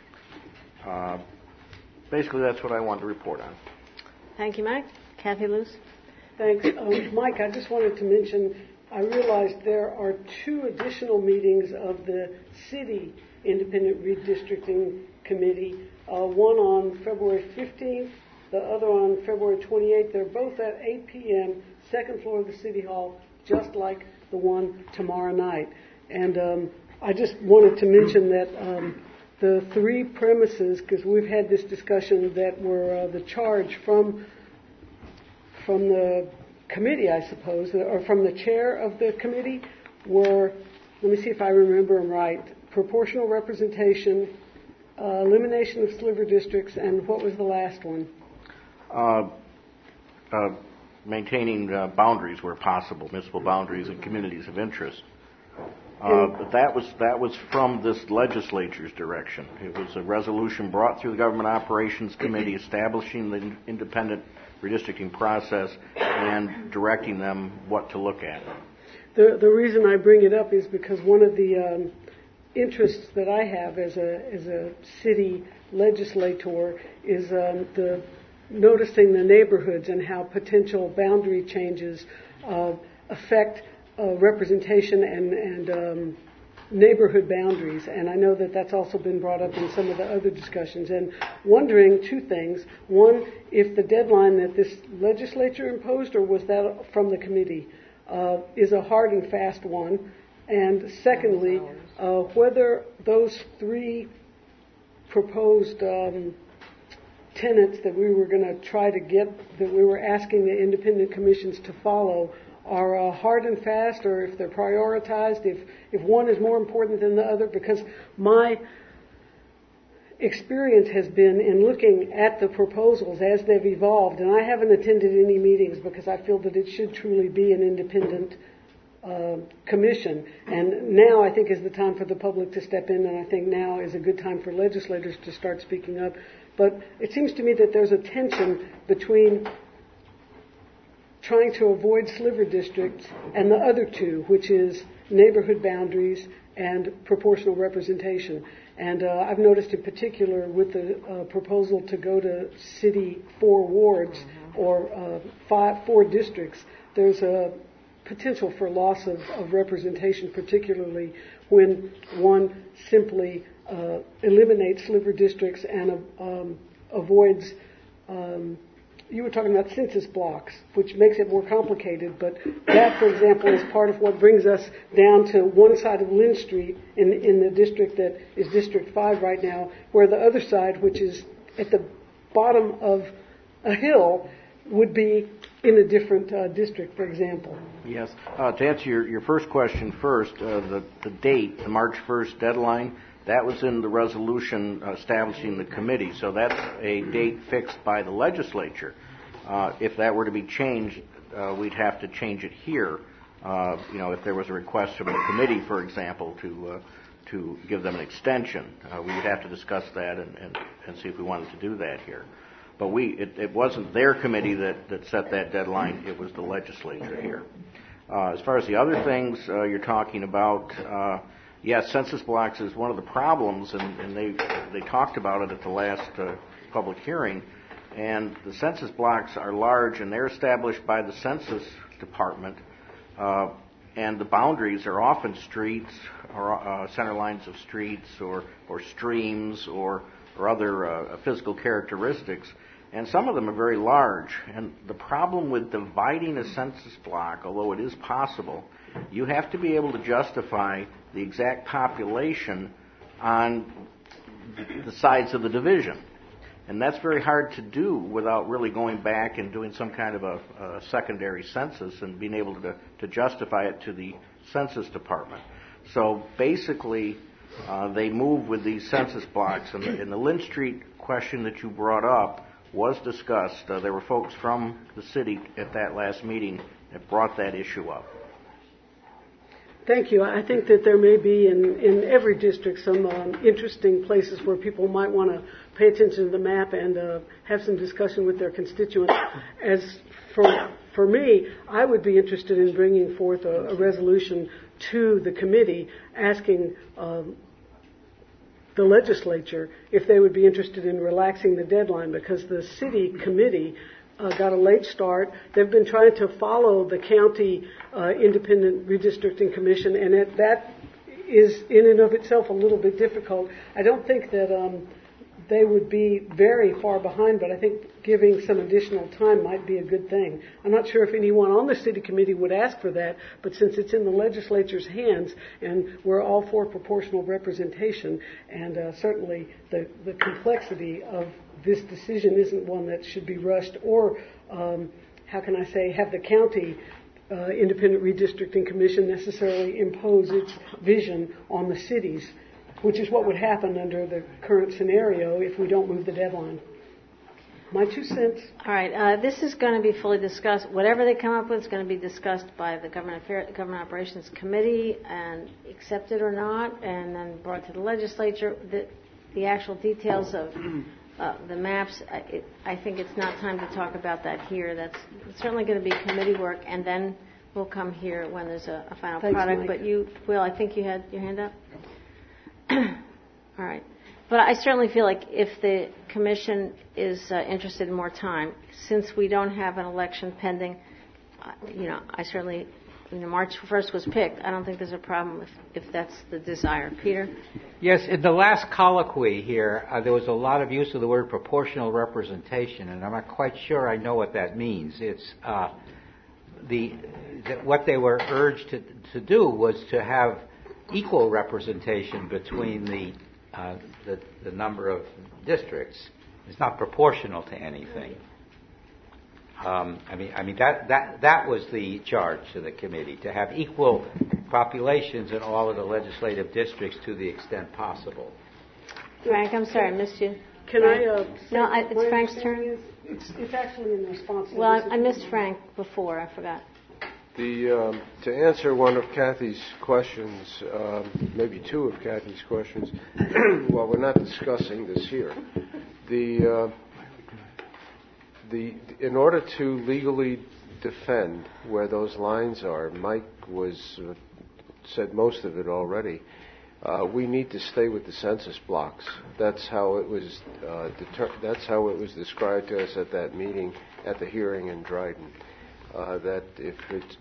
Basically, that's what I wanted to report on.
Thank you, Mike. Kathy Luce.
Thanks. Mike, I just wanted to mention, I realized there are 2 additional meetings of the City Independent Redistricting Committee, one on February 15th, the other on February 28th. They're both at 8 p.m., second floor of the City Hall, just like the one tomorrow night. And I just wanted to mention that the 3 premises, because we've had this discussion, that were the charge from the committee, I suppose, or from the chair of the committee, were, let me see if I remember them right, proportional representation, elimination of sliver districts, and what was the last one?
Maintaining boundaries where possible, municipal boundaries and communities of interest. But that was from this legislature's direction. It was a resolution brought through the Government Operations Committee establishing the independent redistricting process and directing them what to look at.
The reason I bring it up is because one of the interests that I have as a city legislator is noticing the neighborhoods and how potential boundary changes affect representation and neighborhood boundaries. And I know that that's also been brought up in some of the other discussions. And wondering 2 things. One, if the deadline that this legislature imposed, or was that from the committee, is a hard and fast one. And secondly, whether those 3 proposed tenets that we were going to try to get, that we were asking the independent commissions to follow, are hard and fast, or if they're prioritized, if one is more important than the other. Because my experience has been in looking at the proposals as they've evolved, and I haven't attended any meetings because I feel that it should truly be an independent commission. And now I think is the time for the public to step in, and I think now is a good time for legislators to start speaking up. But it seems to me that there's a tension between trying to avoid sliver districts and the other 2, which is neighborhood boundaries and proportional representation. And I've noticed in particular with the proposal to go to city 4 wards or 4 districts, there's a potential for loss of representation, particularly when one simply eliminates sliver districts and avoids you were talking about census blocks, which makes it more complicated, but that, for example, is part of what brings us down to one side of Lynn Street in the district that is District 5 right now, where the other side, which is at the bottom of a hill, would be in a different district, for example.
Yes. To answer your first question first, the date, the March 1st deadline, that was in the resolution establishing the committee, so that's a date fixed by the legislature. If that were to be changed, we'd have to change it here. If there was a request from the committee, for example, to give them an extension, we would have to discuss that and see if we wanted to do that here. But it wasn't their committee that set that deadline, it was the legislature here. As far as the other things you're talking about, yes, census blocks is one of the problems, and they talked about it at the last public hearing. And the census blocks are large, and they're established by the Census Department. And the boundaries are often streets, or center lines of streets, or streams, or other physical characteristics. And some of them are very large. And the problem with dividing a census block, although it is possible, you have to be able to justify the exact population on the sides of the division. And that's very hard to do without really going back and doing some kind of a secondary census and being able to justify it to the Census Department. So basically, they move with these census blocks. And the Lynn Street question that you brought up was discussed. There were folks from the city at that last meeting that brought that issue up.
Thank you. I think that there may be in every district some interesting places where people might want to pay attention to the map and have some discussion with their constituents. As for me, I would be interested in bringing forth a resolution to the committee asking the legislature if they would be interested in relaxing the deadline, because the city committee got a late start. They've been trying to follow the county independent redistricting commission, and that is in and of itself a little bit difficult. I don't think that they would be very far behind, but I think giving some additional time might be a good thing. I'm not sure if anyone on the city committee would ask for that, but since it's in the legislature's hands, and we're all for proportional representation, and certainly the complexity of this decision isn't one that should be rushed or, have the county independent redistricting commission necessarily impose its vision on the cities, which is what would happen under the current scenario if we don't move the deadline. My 2 cents.
All right. This is going to be fully discussed. Whatever they come up with is going to be discussed by the Government Operations Committee and accepted or not, and then brought to the legislature. The actual details of the maps, I think it's not time to talk about that here. That's certainly going to be committee work, and then we'll come here when there's a final product.
Mike.
But you, Will, I think you had your hand up? All right. But I certainly feel like if the commission is interested in more time, since we don't have an election pending, I certainly, March 1st was picked. I don't think there's a problem if that's the desire. Peter?
Yes, in the last colloquy here, there was a lot of use of the word proportional representation, and I'm not quite sure I know what that means. It's what they were urged to do was to have equal representation between the number of districts. It's not proportional to anything. That was the charge to the committee, to have equal populations in all of the legislative districts to the extent possible.
Frank, I'm sorry, I missed you.
Can I?
No, it's Frank's turn.
It's actually in response to
Well, I missed Frank before. I forgot.
To answer one of Kathy's questions, maybe 2 of Kathy's questions, well, we're not discussing this here. In order to legally defend where those lines are, Mike said most of it already. We need to stay with the census blocks. That's how it was. That's how it was described to us at that meeting, at the hearing in Dryden. That if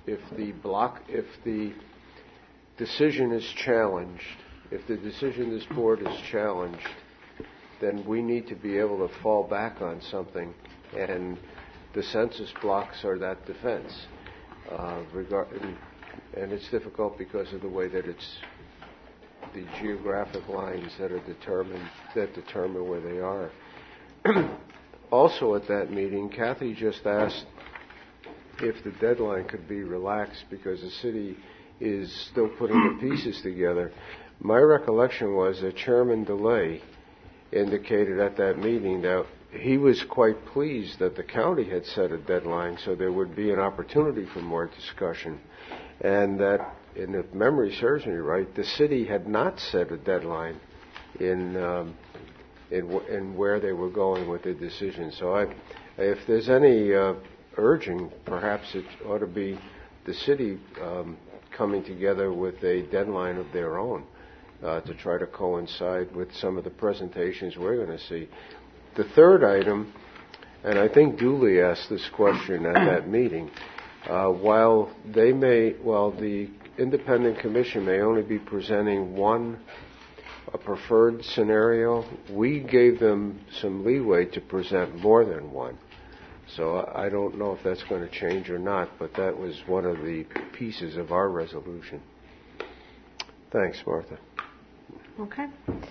the decision is challenged, if the decision of this board is challenged, then we need to be able to fall back on something and the census blocks are that defense. And it's difficult because of the way that it's the geographic lines that determine where they are. Also at that meeting, Kathy just asked if the deadline could be relaxed because the city is still putting the pieces together. My recollection was that Chairman DeLay indicated at that meeting that he was quite pleased that the county had set a deadline so there would be an opportunity for more discussion, and that, and if memory serves me right, the city had not set a deadline in where they were going with the decision. So if there's any urging, perhaps it ought to be the city coming together with a deadline of their own to try to coincide with some of the presentations we're going to see. The third item, and I think Dooley asked this question at that meeting, while the independent commission may only be presenting a preferred scenario, we gave them some leeway to present more than one. So I don't know if that's going to change or not, but that was one of the pieces of our resolution. Thanks, Martha.
Okay.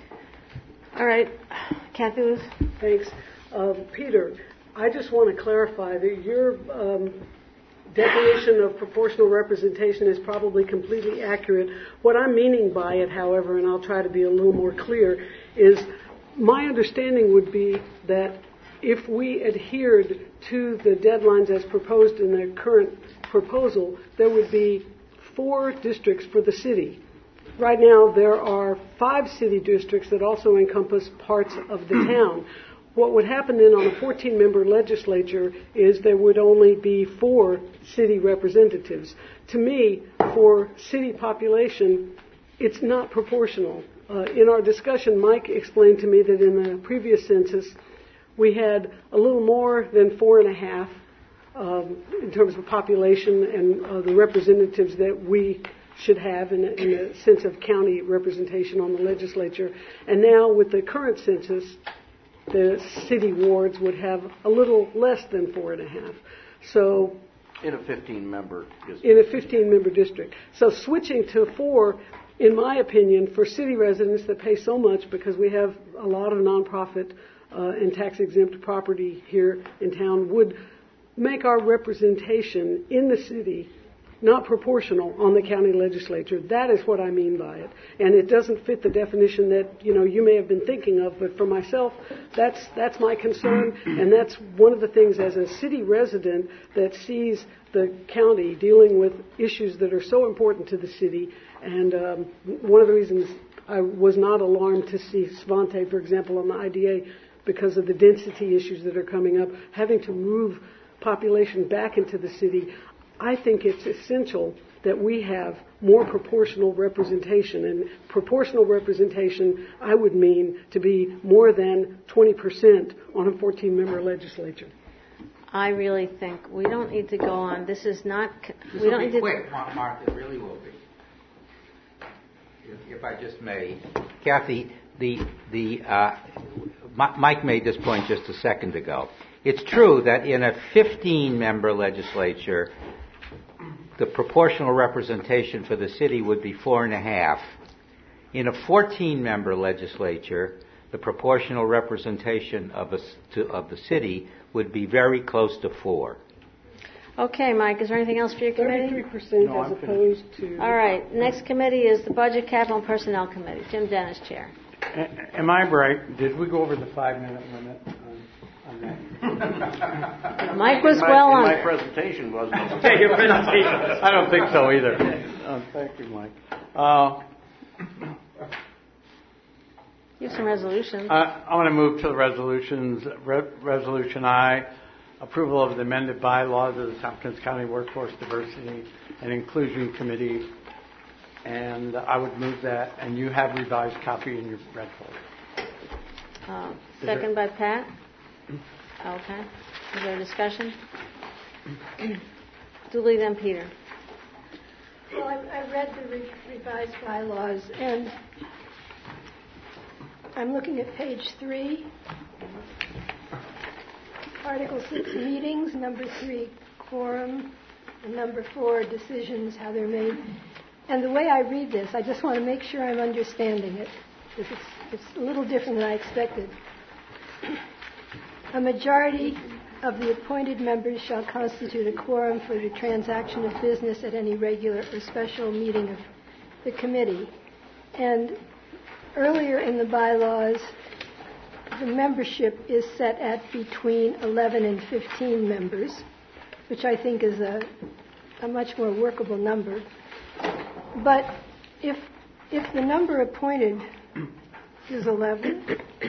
All right. Kathy Lewis.
Thanks. Peter, I just want to clarify that your definition of proportional representation is probably completely accurate. What I'm meaning by it, however, and I'll try to be a little more clear, is my understanding would be that if we adhered to the deadlines as proposed in the current proposal, there would be 4 districts for the city. Right now, there are 5 city districts that also encompass parts of the town. What would happen then on a 14-member legislature is there would only be 4 city representatives. To me, for city population, it's not proportional. In our discussion, Mike explained to me that in the previous census, we had a little more than 4.5 in terms of population and the representatives that we should have in a sense of county representation on the legislature. And now with the current census, the city wards would have a little less than 4.5. So
in a 15-member district.
In a 15-member district. So switching to 4, in my opinion, for city residents that pay so much because we have a lot of nonprofit and tax-exempt property here in town, would make our representation in the city not proportional on the county legislature. That is what I mean by it. And it doesn't fit the definition that, you may have been thinking of, but for myself, that's my concern, and that's one of the things as a city resident that sees the county dealing with issues that are so important to the city. And one of the reasons I was not alarmed to see Svante, for example, on the IDA, because of the density issues that are coming up, having to move population back into the city. I think it's essential that we have more proportional representation. And proportional representation, I would mean to be more than 20% on a 14-member legislature.
I really think we don't need to go on. This is not.
This will be quick, Mark. It really will be. If I just may, Kathy, Mike made this point just a second ago. It's true that in a 15-member legislature, the proportional representation for the city would be 4.5. In a 14-member legislature, the proportional representation of the city would be very close to 4.
Okay, Mike, is there anything else for your committee?
33% as opposed to...
All right, next committee is the Budget, Capital, and Personnel Committee. Jim Dennis, Chair.
Am I right? Did we go over the 5-minute limit on that?
Mike was well on
my presentation wasn't.
Your presentation. I don't think so either. Thank you, Mike.
You have some resolutions.
I want to move to the resolutions. Resolution I, approval of the amended bylaws of the Tompkins County Workforce Diversity and Inclusion Committee. And I would move that, and you have revised copy in your red folder.
Second by Pat. Okay. Is there a discussion? Duly then, Peter.
Well, I read the revised bylaws, and I'm looking at page 3. Article 6, meetings. Number 3, quorum. And number 4, decisions, how they're made. And the way I read this, I just want to make sure I'm understanding it, because it's a little different than I expected. A majority of the appointed members shall constitute a quorum for the transaction of business at any regular or special meeting of the committee. And earlier in the bylaws, the membership is set at between 11 and 15 members, which I think is a much more workable number. But if the number appointed is 11,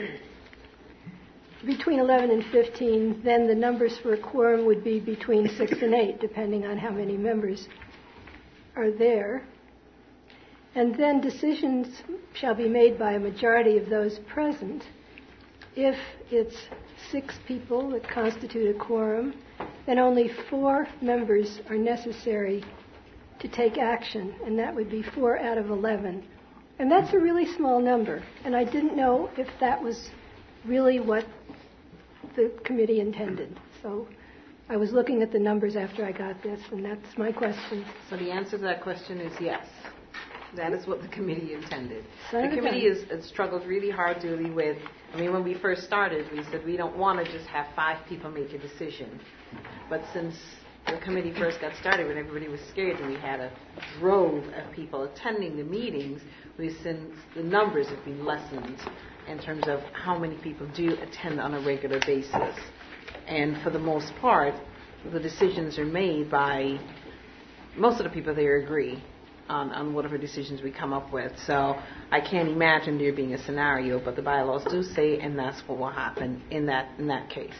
between 11 and 15, then the numbers for a quorum would be between 6 and 8, depending on how many members are there. And then decisions shall be made by a majority of those present. If it's 6 people that constitute a quorum, then only 4 members are necessary to take action, and that would be 4 out of 11. And that's a really small number, and I didn't know if that was really what the committee intended. So I was looking at the numbers after I got this, and that's my question.
So the answer to that question is yes. That is what the committee intended.
So
the committee has struggled really hard really with, when we first started, we said we don't want to just have 5 people make a decision. But since the committee first got started, when everybody was scared and we had a drove of people attending the meetings, since the numbers have been lessened in terms of how many people do attend on a regular basis. And for the most part, the decisions are made by most of the people there agree on whatever decisions we come up with. So I can't imagine there being a scenario, but the bylaws do say, and that's what will happen in that case.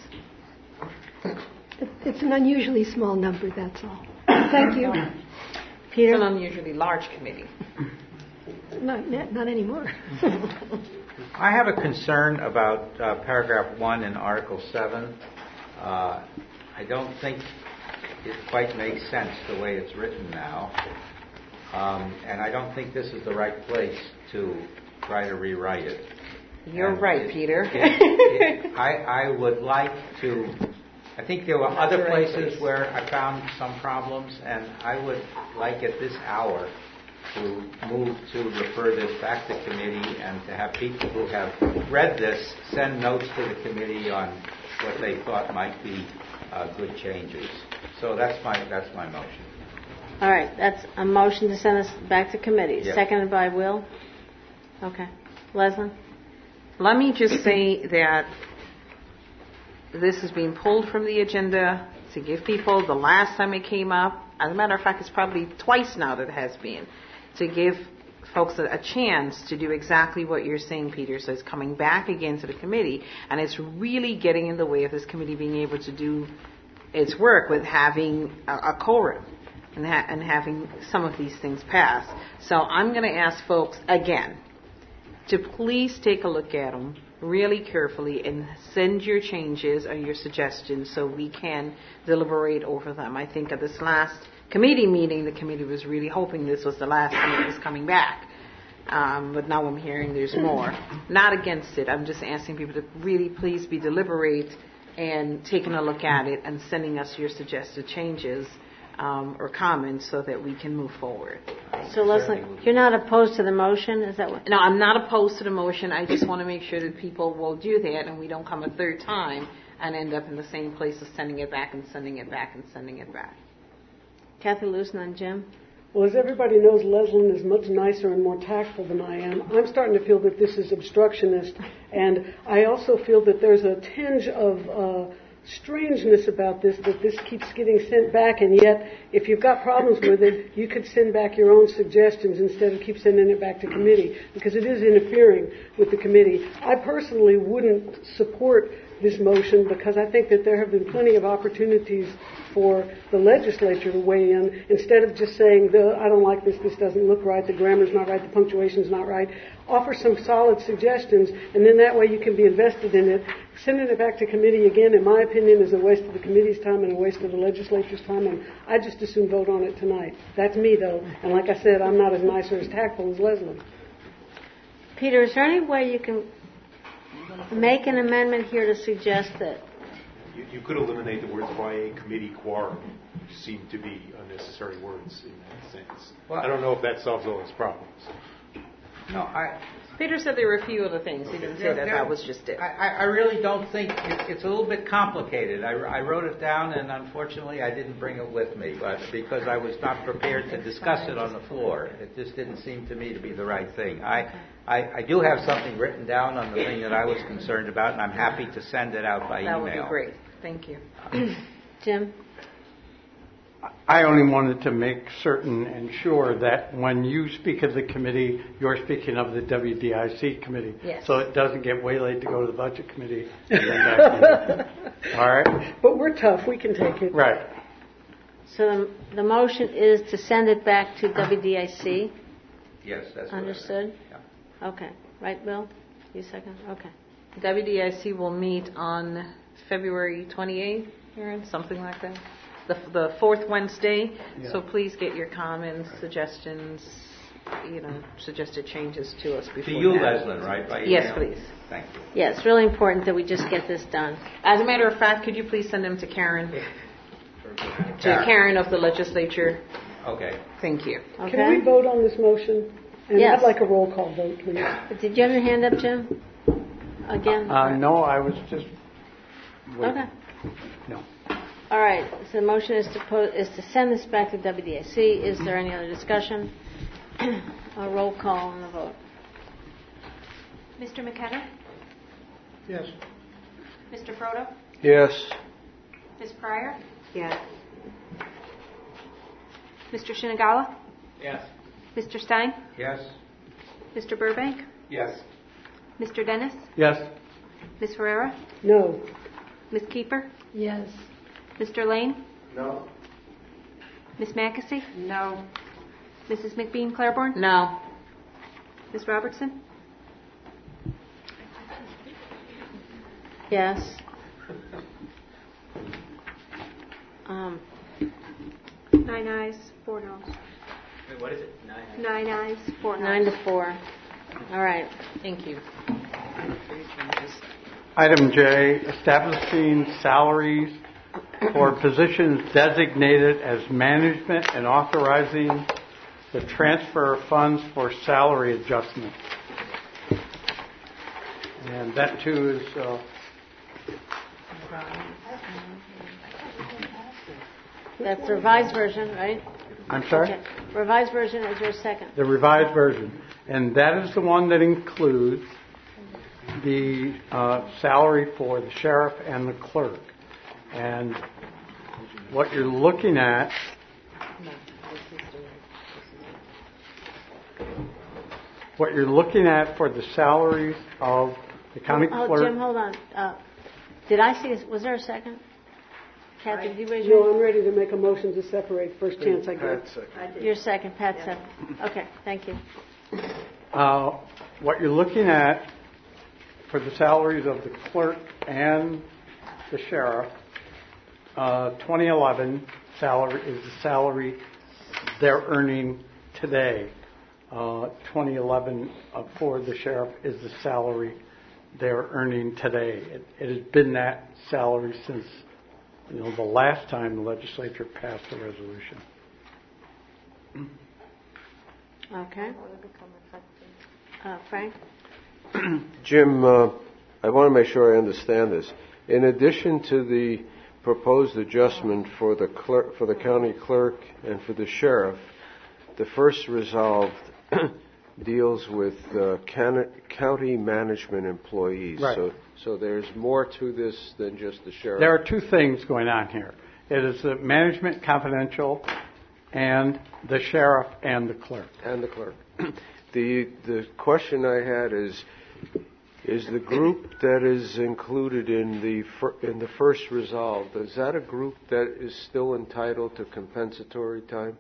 It's an unusually small number, that's all. Thank you.
Peter? It's an unusually large committee.
Not anymore.
I have a concern about paragraph 1 in Article 7. I don't think it quite makes sense the way it's written now. And I don't think this is the right place to try to rewrite it.
You're right, Peter.
I would like to... I think there were other places where I found some problems, and I would like at this hour to move to refer this back to committee and to have people who have read this send notes to the committee on what they thought might be good changes. So that's my motion.
All right, that's a motion to send us back to committee.
Yes.
Seconded by Will. Okay. Leslie?
Let me just say that this is being pulled from the agenda to give people, the last time it came up, as a matter of fact, it's probably twice now that it has been, to give folks a chance to do exactly what you're saying, Peter. So it's coming back again to the committee, and it's really getting in the way of this committee being able to do its work with having a quorum and having some of these things pass. So I'm going to ask folks again to please take a look at them really carefully and send your changes or your suggestions so we can deliberate over them. I think at this last committee meeting, the committee was really hoping this was the last time it was coming back. But now I'm hearing there's more. Not against it. I'm just asking people to really please be deliberate and taking a look at it and sending us your suggested changes or comments so that we can move forward.
So, Leslie, you're not opposed to the motion? Is that what?
No, I'm not opposed to the motion. I just want to make sure that people will do that and we don't come a third time and end up in the same place of sending it back and sending it back and sending it back.
Kathy Lewson and Jim?
Well, as everybody knows, Leslin is much nicer and more tactful than I am. I'm starting to feel that this is obstructionist, and I also feel that there's a tinge of strangeness about this, that this keeps getting sent back, and yet if you've got problems with it, you could send back your own suggestions instead of keep sending it back to committee, because it is interfering with the committee. I personally wouldn't support this motion because I think that there have been plenty of opportunities for the legislature to weigh in instead of just saying, I don't like this, this doesn't look right, the grammar's not right, the punctuation's not right. Offer some solid suggestions, and then that way you can be invested in it. Sending it back to committee again, in my opinion, is a waste of the committee's time and a waste of the legislature's time, and I just as soon vote on it tonight. That's me, though, and like I said, I'm not as nice or as tactful as Leslie.
Peter, is there any way you can make an amendment here to suggest that
You could eliminate the words by a committee quorum, which seem to be unnecessary words in that sense.
Well,
I don't know if that solves all its problems.
No,
Peter said there were a few other things. He didn't say that was just it.
I really don't think it's a little bit complicated. I wrote it down, and unfortunately, I didn't bring it with me, but because I was not prepared to discuss it on the floor, it just didn't seem to me to be the right thing. I do have something written down on the thing that I was concerned about, and I'm happy to send it out by email.
That would be great. Thank you.
Jim?
I only wanted to make certain and sure that when you speak of the committee, you're speaking of the WDIC committee.
Yes.
So it doesn't get waylaid to go to the budget committee and then back to you. All right?
But we're tough. We can take it.
Right.
So the motion is to send it back to WDIC?
Yes, that's
understood?
Yeah.
Okay. Right, Bill? You second? Okay.
WDIC will meet on February 28th, Aaron, something like that. The fourth Wednesday.
Yeah.
So please get your comments, suggestions, suggested changes to us before
To you,
that.
Leslyn, right? By
Yes,
email?
please.
Thank you.
Yeah, it's really important that we just get this done.
As a matter of fact, could you please send them to Karen? To Karen of the legislature.
Okay.
Thank you.
Okay.
Can we vote on this motion? And
Yes.
I'd like a roll call vote, please.
Did you have your hand up, Jim? Again?
No, I was just waiting.
Okay.
No.
All right. So the motion is to send this back to WDIC. Is there any other discussion? A roll call on the vote.
Mr. McKenna?
Yes.
Mr. Frodo?
Yes.
Ms. Pryor?
Yes.
Mr. Shinagawa?
Yes.
Mr. Stein?
Yes.
Mr. Burbank?
Yes.
Mr. Dennis?
Yes.
Ms. Ferreira?
No.
Ms. Keeper?
Yes.
Mr. Lane?
No.
Ms. Mackesy?
No.
Mrs. McBean Claiborne?
No.
Ms. Robertson?
Yes.
9 ayes, 4 noes.
Wait, what is it?
9 ayes, 4 noes.
9 to 4. All right.
Thank you.
Item J, establishing salaries for positions designated as management and authorizing the transfer of funds for salary adjustment. And that too is
That's the revised version, right?
I'm sorry?
Okay. Revised version is your second.
The revised version. And that is the one that includes the salary for the sheriff and the clerk. And what you're looking at for the salaries of the county clerk.
Oh, Jim, hold on. Did I see, was there a second? Kathy, did you raise your
No, I'm ready to make a motion to separate first chance I get.
Your second, Pat said. Okay, thank you.
What you're looking at for the salaries of the clerk and the sheriff, 2011 salary is the salary they're earning today. 2011 for the sheriff is the salary they're earning today. It has been that salary since the last time the legislature passed a resolution.
Okay. Frank?
Jim, I want to make sure I understand this. In addition to the proposed adjustment for the clerk, for the county clerk, and for the sheriff, the first resolved deals with county management employees.
Right.
So there's more to this than just the sheriff.
There are two things going on here. It is the management confidential and the sheriff and the clerk.
And the clerk. The question I had is the group that is included in the first resolve, is that a group that is still entitled to compensatory time?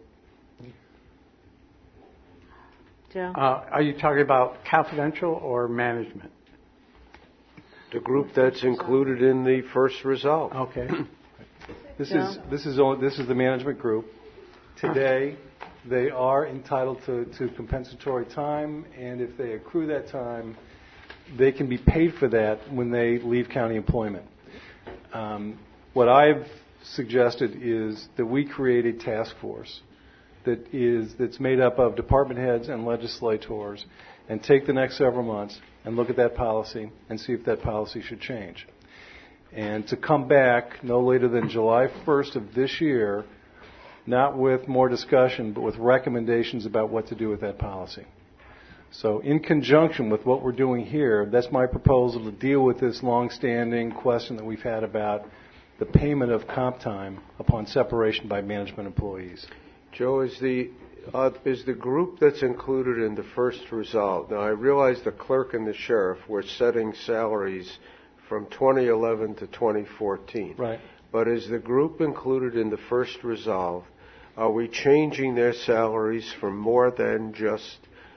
Joe?
Are you talking about confidential or management?
The group that's included in the first resolve.
Okay.
This is the management group. Today, they are entitled to compensatory time, and if they accrue that time, they can be paid for that when they leave county employment. What I've suggested is that we create a task force that's made up of department heads and legislators, and take the next several months and look at that policy and see if that policy should change. And to come back no later than July 1st of this year, not with more discussion, but with recommendations about what to do with that policy. So in conjunction with what we're doing here, that's my proposal to deal with this long-standing question that we've had about the payment of comp time upon separation by management employees.
Joe, is the group that's included in the first resolve, now I realize the clerk and the sheriff were setting salaries from 2011 to 2014.
Right.
But is the group included in the first resolve, are we changing their salaries for more than just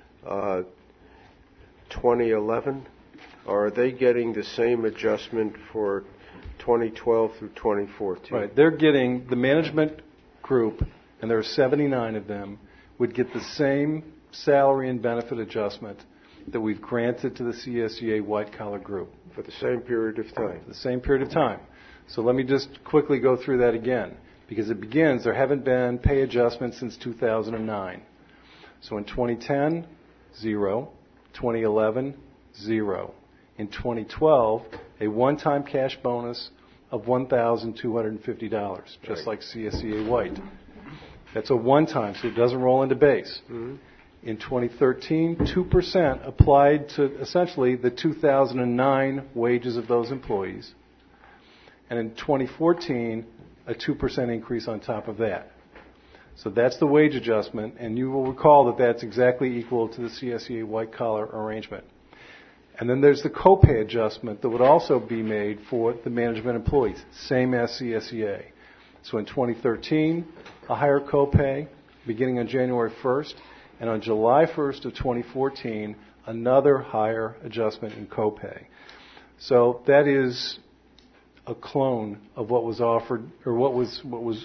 2011? Or are they getting the same adjustment for 2012 through 2014?
Right. They're getting, the management group, and there are 79 of them, would get the same salary and benefit adjustment that we've granted to the CSEA white-collar group.
For the same period of time?
For the same period of time. So let me just quickly go through that again, because it begins, there haven't been pay adjustments since 2009. So in 2010, 0. 2011, 0. In 2012, a one-time cash bonus of $1,250, just like CSEA white. That's a one-time, so it doesn't roll into base.
Mm-hmm.
In 2013, 2% applied to essentially the 2009 wages of those employees. And in 2014, a 2% increase on top of that. So that's the wage adjustment, and you will recall that that's exactly equal to the CSEA white-collar arrangement. And then there's the copay adjustment that would also be made for the management employees, same as CSEA. So in 2013, a higher copay beginning on January 1st, and on July 1st of 2014, another higher adjustment in copay. So that is a clone of what was offered, or what was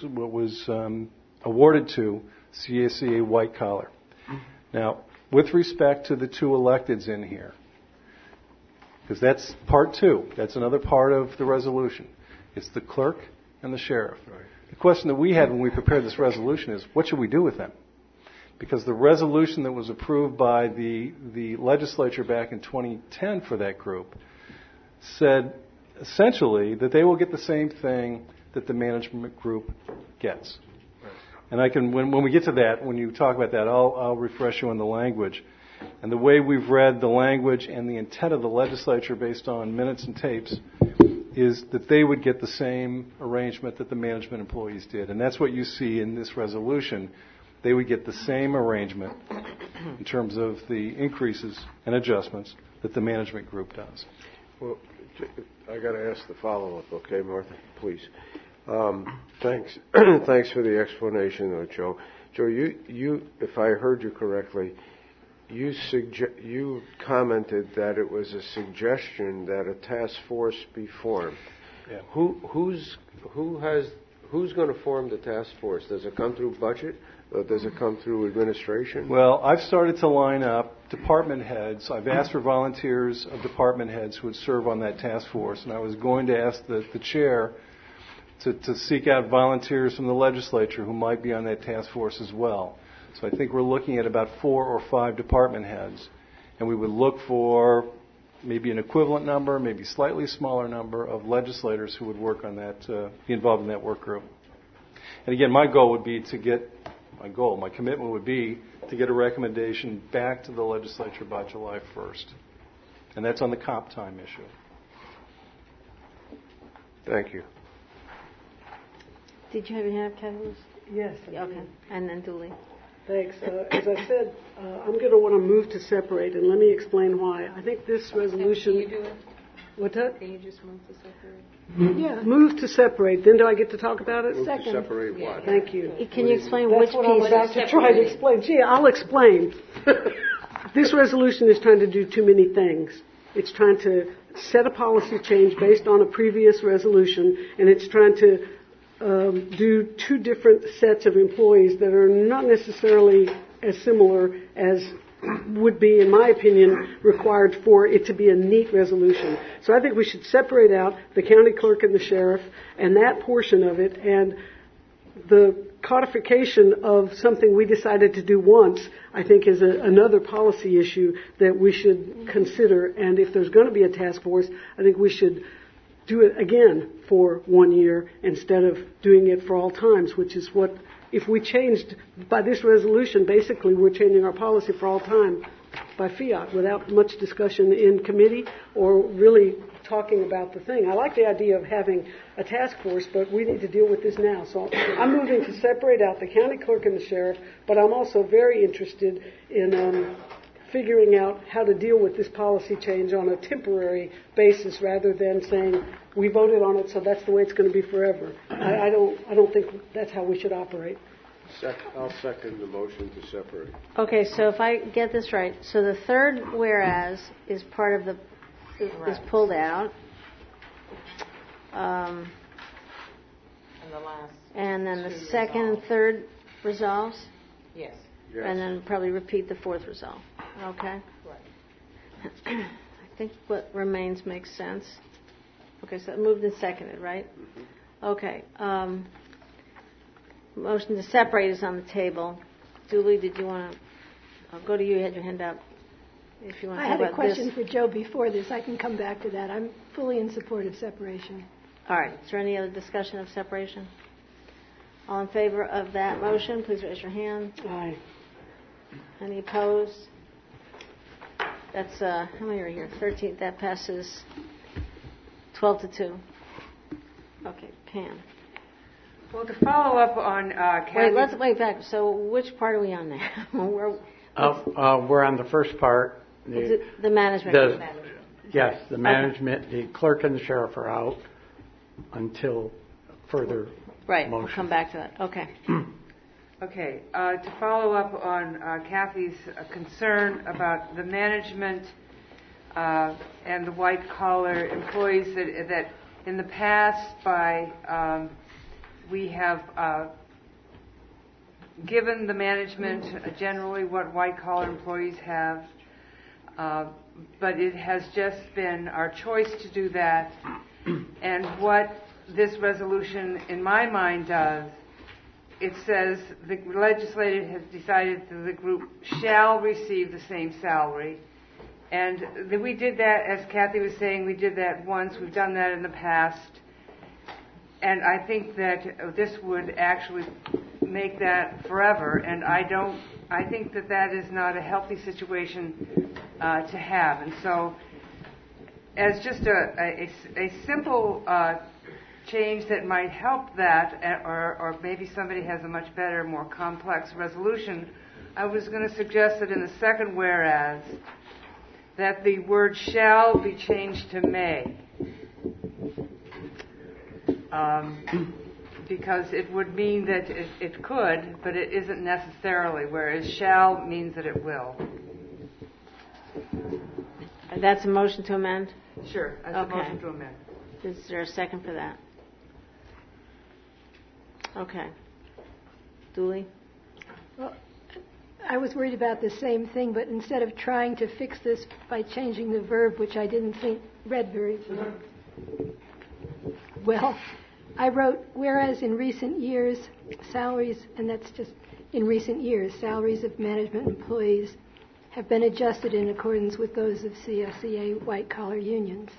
awarded to CSEA white collar. Now, with respect to the two electeds in here, because that's part two, that's another part of the resolution. It's the clerk and the sheriff. Right. The question that we had when we prepared this resolution is, what should we do with them? Because the resolution that was approved by the legislature back in 2010 for that group said essentially that they will get the same thing that the management group gets. Right. And I can, when we get to that, when you talk about that, I'll refresh you on the language. And the way we've read the language and the intent of the legislature based on minutes and tapes is that they would get the same arrangement that the management employees did. And that's what you see in this resolution. They would get the same arrangement in terms of the increases and adjustments that the management group does.
Well, I got to ask the follow-up, okay, Martha, please. Thanks. Thanks for the explanation, though, Joe. Joe, you, if I heard you correctly, you commented that it was a suggestion that a task force be formed.
Yeah.
Who's going to form the task force? Does it come through budget? Or does it come through administration?
Well, I've started to line up department heads. I've asked for volunteers of department heads who would serve on that task force, and I was going to ask the chair to seek out volunteers from the legislature who might be on that task force as well. So I think we're looking at about 4 or 5 department heads, and we would look for maybe an equivalent number, maybe slightly smaller number of legislators who would work on that, be involved in that work group. And again, my commitment would be to get a recommendation back to the legislature by July 1st. And that's on the comp time issue.
Thank you.
Did you have your hand up, Kevin?
Yes.
Okay. And then Dooley.
Thanks. As I said, I'm going to want to move to separate, and let me explain why. I think this resolution...
Can you do it?
What's that?
Can you just move to separate?
Yeah, move to separate. Then do I get to talk about it?
Move
Second.
to separate what?
Thank you.
Can you explain
That's
which
what I'm
piece?
about to try to explain. Gee, I'll explain. This resolution is trying to do too many things. It's trying to set a policy change based on a previous resolution, and it's trying to do 2 different sets of employees that are not necessarily as similar as would be, in my opinion, required for it to be a neat resolution. So I think we should separate out the county clerk and the sheriff and that portion of it, and the codification of something we decided to do once, I think, is another policy issue that we should consider. And if there's going to be a task force, I think we should do it again for 1 year instead of doing it for all times, which is what, if we changed by this resolution, basically we're changing our policy for all time by fiat without much discussion in committee or really talking about the thing. I like the idea of having a task force, but we need to deal with this now. So I'm moving to separate out the county clerk and the sheriff, but I'm also very interested in figuring out how to deal with this policy change on a temporary basis rather than saying we voted on it, so that's the way it's going to be forever. I don't think that's how we should operate.
I'll second the motion to separate.
Okay, so if I get this right, so the third whereas is part of the is pulled out.
And the last.
And then the second and third resolves?
Yes.
And then probably repeat the fourth resolve. Okay?
Right.
I think what remains makes sense. Okay, so moved and seconded, right? Mm-hmm. Okay. Motion to separate is on the table. Julie, did you want to? I'll go to you. You had your hand up. If you want to
I
talk
had a
about
question
this.
for Joe before this. I can come back to that. I'm fully in support of separation.
All right. Is there any other discussion of separation? All in favor of that motion, please raise your hand.
Aye.
Any opposed? That's, how many are here? 13. That passes 12-2. Okay, Pam.
Well, to follow up on
Wait, let's wait back. So which part are we on now?
We're on the first part.
The management.
Yes, the management, the clerk and the sheriff are out until further
Right,
motion.
we'll come back to that. Okay.
Okay, to follow up on Kathy's concern about the management and the white-collar employees that in the past we have given the management generally what white-collar employees have, but it has just been our choice to do that. And what this resolution, in my mind, does, it says the legislature has decided that the group shall receive the same salary. And we did that, as Kathy was saying, we did that once. We've done that in the past. And I think that this would actually make that forever. And I think that that is not a healthy situation to have. And so, as just a simple change that might help that, or maybe somebody has a much better, more complex resolution, I was going to suggest that in the second whereas, that the word shall be changed to may. Because it would mean that it could, but it isn't necessarily, whereas shall means that it will.
That's a motion to amend?
Sure, that's a motion to amend.
Is there a second for that? Okay. Dooley?
Well, I was worried about the same thing, but instead of trying to fix this by changing the verb, which I didn't think read very well, I wrote, whereas in recent years, salaries, and that's just in recent years, salaries of management employees have been adjusted in accordance with those of CSEA white-collar unions.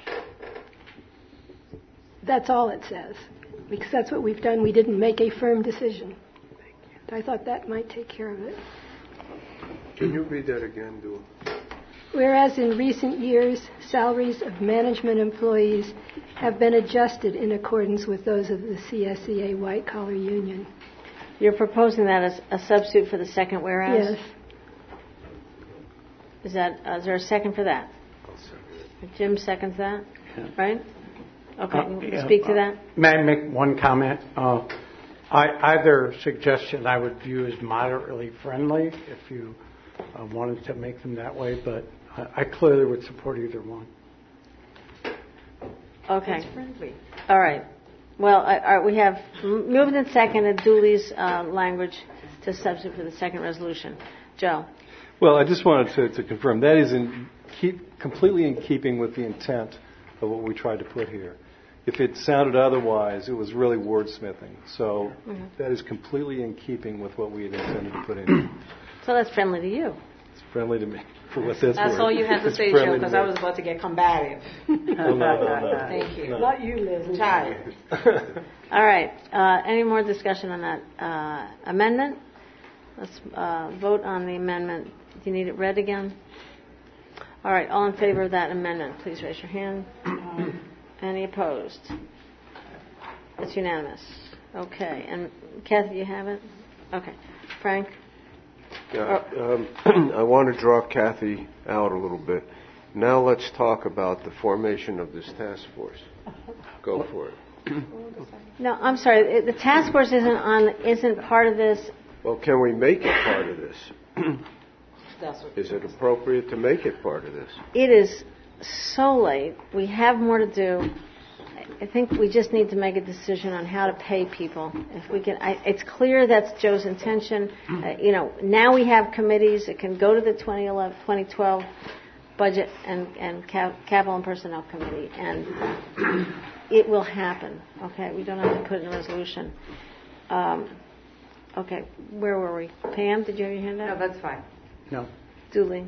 That's all it says, because that's what we've done. We didn't make a firm decision. I thought that might take care of it.
Can you read that again, Dul?
Whereas in recent years, salaries of management employees have been adjusted in accordance with those of the CSEA white-collar union.
You're proposing that as a substitute for the second whereas?
Yes.
Is there a second for that? Jim seconds that, right? Okay, speak to that.
May I make one comment? Either suggestion I would view as moderately friendly if you wanted to make them that way, but I clearly would support either one.
Okay.
It's friendly.
All right. Well, we have moved and seconded Dooley's language to substitute for the second resolution. Joe?
Well, I just wanted to confirm that is completely in keeping with the intent of what we tried to put here. If it sounded otherwise, it was really wordsmithing. So that is completely in keeping with what we had intended to put in.
So that's friendly to you.
It's friendly to me, for what that's worth.
That's all you had to say, Joe, because I was about to get combative.
No.
Thank you.
Not you, Leslie.
Tired.
All right. Any more discussion on that amendment? Let's vote on the amendment. Do you need it read again? All right. All in favor of that amendment, please raise your hand. Any opposed? It's unanimous. Okay. And Kathy, you have it? Okay. Frank?
Yeah, I want to draw Kathy out a little bit. Now let's talk about the formation of this task force. Go for it.
No, I'm sorry. The task force isn't part of this.
Well, can we make it part of this? Is it appropriate to make it part of this?
It is so late. We have more to do. I think we just need to make a decision on how to pay people. If we can, it's clear that's Joe's intention. Now we have committees. It can go to the 2012 budget and capital and personnel committee, and it will happen. Okay, we don't have to put it in a resolution. Okay, where were we? Pam, did you have your hand up?
No, that's fine.
No.
Julie.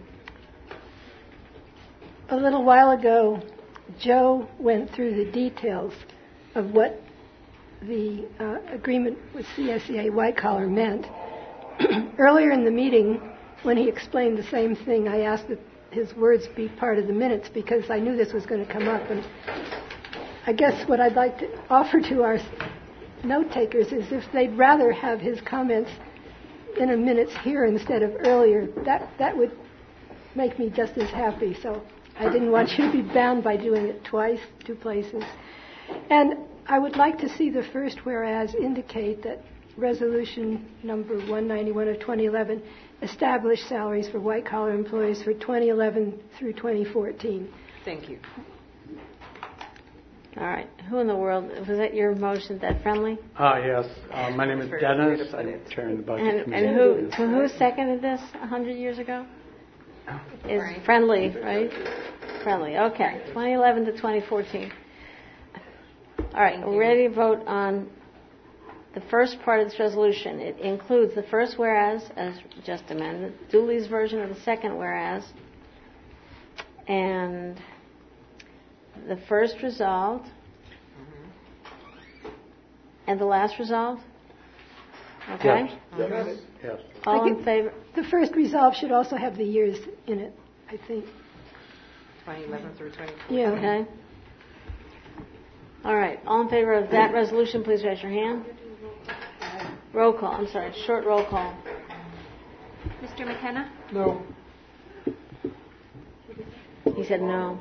A little while ago, Joe went through the details of what the agreement with CSEA White Collar meant. Earlier in the meeting, when he explained the same thing, I asked that his words be part of the minutes because I knew this was going to come up. And I guess what I'd like to offer to our note takers is if they'd rather have his comments in a minutes here instead of earlier, that would make me just as happy. So I didn't want you to be bound by doing it twice, two places. And I would like to see the first whereas indicate that resolution number 191 of 2011 established salaries for white-collar employees for 2011 through 2014.
Thank you.
All right. Who in the world, was that your motion, that friendly?
Yes. My name is Dennis. I'm chairing the budget committee.
And who seconded this 100 years ago? Is friendly, right? Friendly. Okay. 2011 to 2014. All right. We're ready to vote on the first part of this resolution. It includes the first whereas, as just amended, Dooley's version of the second whereas, and the first resolved, and the last resolved. Okay.
Yes.
All in favor?
The first resolve should also have the years in it, I think.
2011 through 2014.
Yeah.
Okay. All right. All in favor of that resolution, please raise your hand. Roll call. I'm sorry. Short roll call.
Mr. McKenna?
No.
He said no.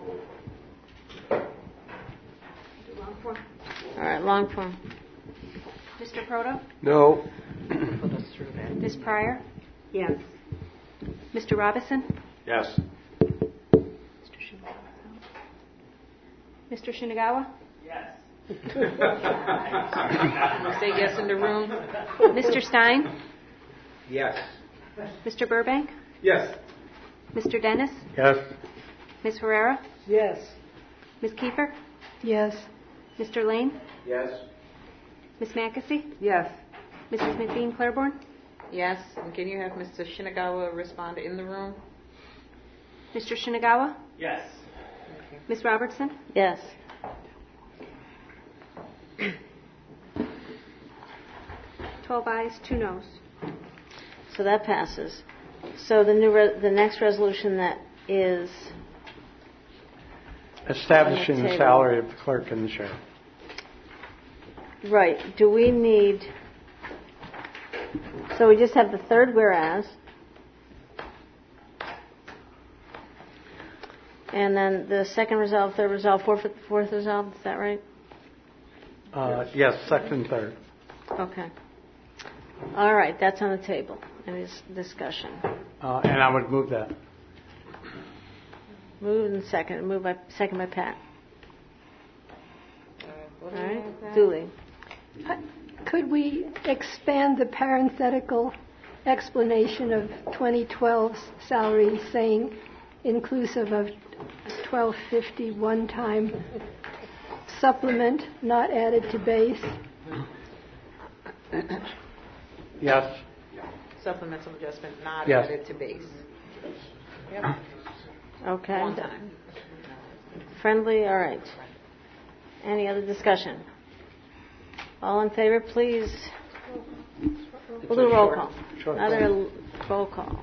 All right. Long form.
Mr. Proto?
No.
Ms. Pryor?
Yes.
Mr. Robison?
Yes.
Mr. Shinagawa?
Yes. Say yes in the room.
Mr. Stein?
Yes.
Mr. Burbank?
Yes.
Mr. Dennis?
Yes.
Ms. Herrera?
Yes.
Ms. Kiefer?
Yes.
Mr. Lane?
Yes.
Ms. Mackesy?
Yes.
Mrs. McBean Claiborne?
Yes. And can you have Mr. Shinagawa respond in the room?
Mr. Shinagawa?
Yes.
Ms. Robertson?
Yes.
Twelve ayes, 2 noes.
So that passes. So the next resolution that is
Establishing
on
the
table.
salary of the clerk and the sheriff.
Right. Do we need? So we just have the third whereas, and then the second resolve, third resolve, fourth resolve. Is that right?
Yes, second and third.
Okay. All right. That's on the table. Any discussion?
And I would move that.
Moved and second. Second by Pat. All right. Dooley.
Could we expand the parenthetical explanation of 2012's salary saying inclusive of $12.50 one-time supplement not added to base?
Yes.
Supplemental adjustment not
Yes.
added to base. Yep.
Okay.
One time.
Friendly, all right. Any other discussion? All in favor, please. We'll do a roll call. Another roll call.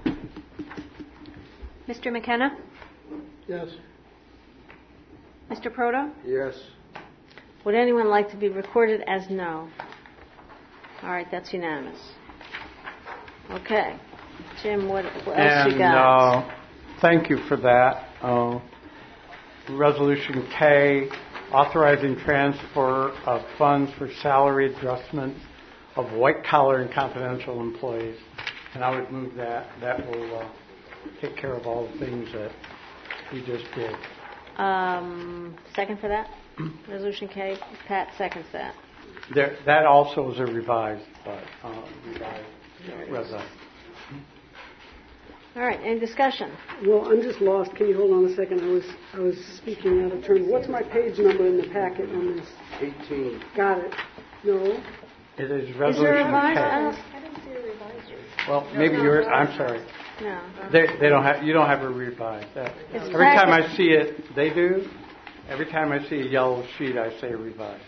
Mr. McKenna?
Yes.
Mr. Proto?
Yes.
Would anyone like to be recorded as no? All right, that's unanimous. Okay. Jim, what else you got?
Thank you for that. Resolution K, authorizing transfer of funds for salary adjustments of white-collar and confidential employees. And I would move that. That will take care of all the things that we just did.
Second for that? Resolution K, Pat seconds that.
That also is a revised resolution.
All right, any discussion?
Well, I'm just lost. Can you hold on a second? I was speaking out of turn. What's my page number in the packet on this?
18.
Got it. No.
It is
Is there a
resolution
revised?
K.
I didn't see a revised.
Well, maybe you're. I'm sorry.
No.
They don't have. You don't have a revised. Every time I see it, they do. Every time I see a yellow sheet, I say revised.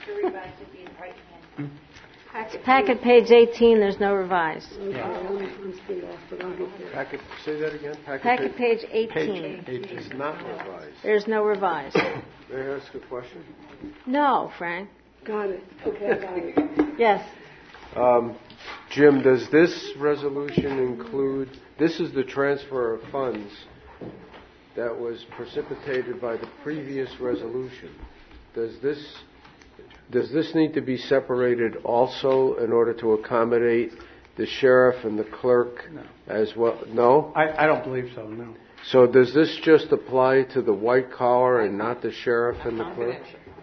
Packet page 18, there's no revised.
Okay, I'm still off, but I'll get there.
Packet, say that again?
Packet page 18.
Page 18 is not revised.
There's no revised.
May I ask a question?
No, Frank.
Got it. Okay, I got it.
Yes.
Jim, does this resolution include, this is the transfer of funds that was precipitated by the previous resolution. Does this need to be separated also in order to accommodate the sheriff and the clerk as well? No?
I don't believe so, no.
So does this just apply to the white collar and not the sheriff and the clerk?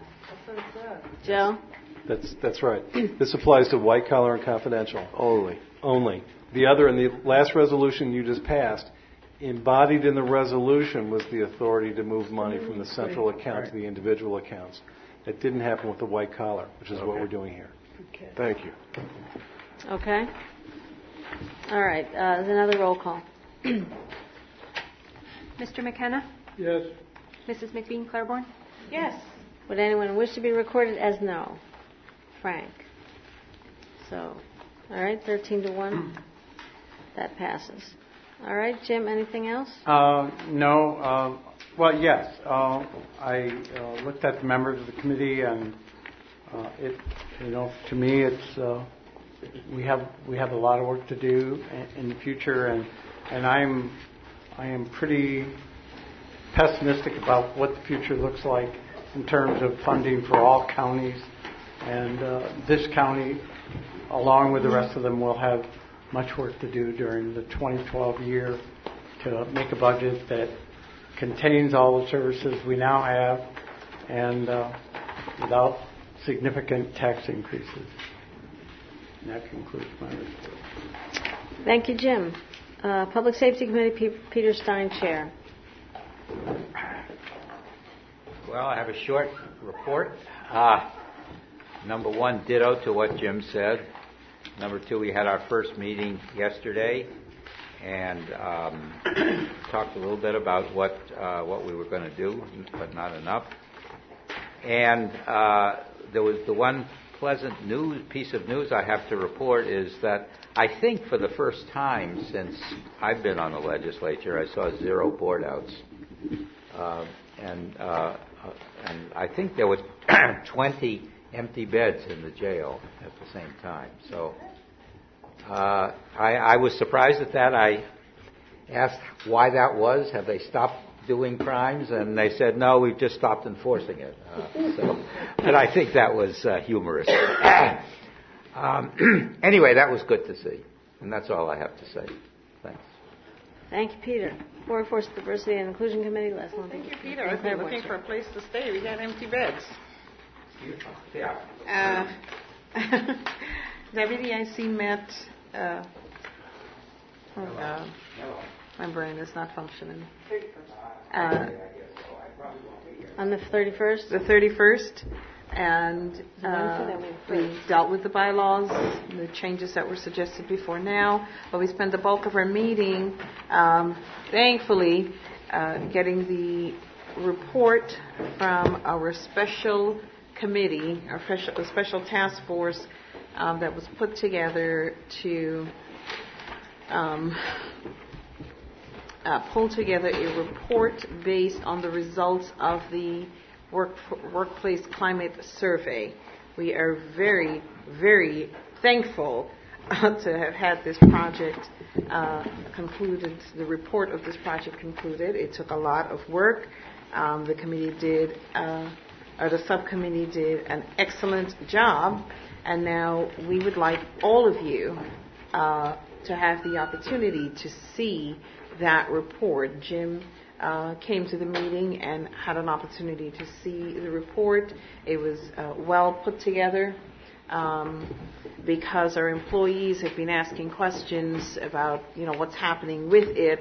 Joe?
That's right. This applies to white collar and confidential.
Only.
The other, in the last resolution you just passed, embodied in the resolution was the authority to move money from the central account to the individual accounts. That didn't happen with the white collar, which is what we're doing here.
Okay.
Thank you.
Okay. All right, there's another roll call.
Mr. McKenna?
Yes.
Mrs. McBean Claiborne?
Yes.
Would anyone wish to be recorded as no? Frank. So, all right, 13-1. That passes. All right, Jim, anything else?
No. Well, yes. I looked at the members of the committee, and to me, it's we have a lot of work to do in the future, and I am pretty pessimistic about what the future looks like in terms of funding for all counties, and this county, along with the rest of them, will have much work to do during the 2012 year to make a budget that contains all the services we now have and without significant tax increases. And that concludes my report.
Thank you, Jim. Public Safety Committee, Peter Stein, Chair.
Well, I have a short report. Number one, ditto to what Jim said. Number two, we had our first meeting yesterday and talked a little bit about what we were going to do, but not enough. And there was the one pleasant piece of news I have to report is that I think for the first time since I've been on the legislature, I saw 0 board outs. And I think there was 20 empty beds in the jail at the same time. So I was surprised at that. I asked why that was. Have they stopped doing crimes? And they said, no, we've just stopped enforcing it. But I think that was humorous. Anyway, that was good to see. And that's all I have to say. Thanks.
Thank you, Peter. Workforce Diversity and Inclusion Committee, Leslie.
Thank you, Peter. I've been looking for a place to stay. We got empty beds. Yeah. WDIC met Oh, God. My brain is not functioning.
On the 31st?
The 31st. And we dealt with the bylaws, the changes that were suggested before now, but we spent the bulk of our meeting, thankfully, getting the report from our special committee, our special task force that was put together to pull together a report based on the results of the workplace climate survey. We are very, very thankful to have had this project concluded, the report of this project concluded. It took a lot of work. The subcommittee did an excellent job, and now we would like all of you to have the opportunity to see that report. Jim came to the meeting and had an opportunity to see the report. It was well put together because our employees have been asking questions about, what's happening with it.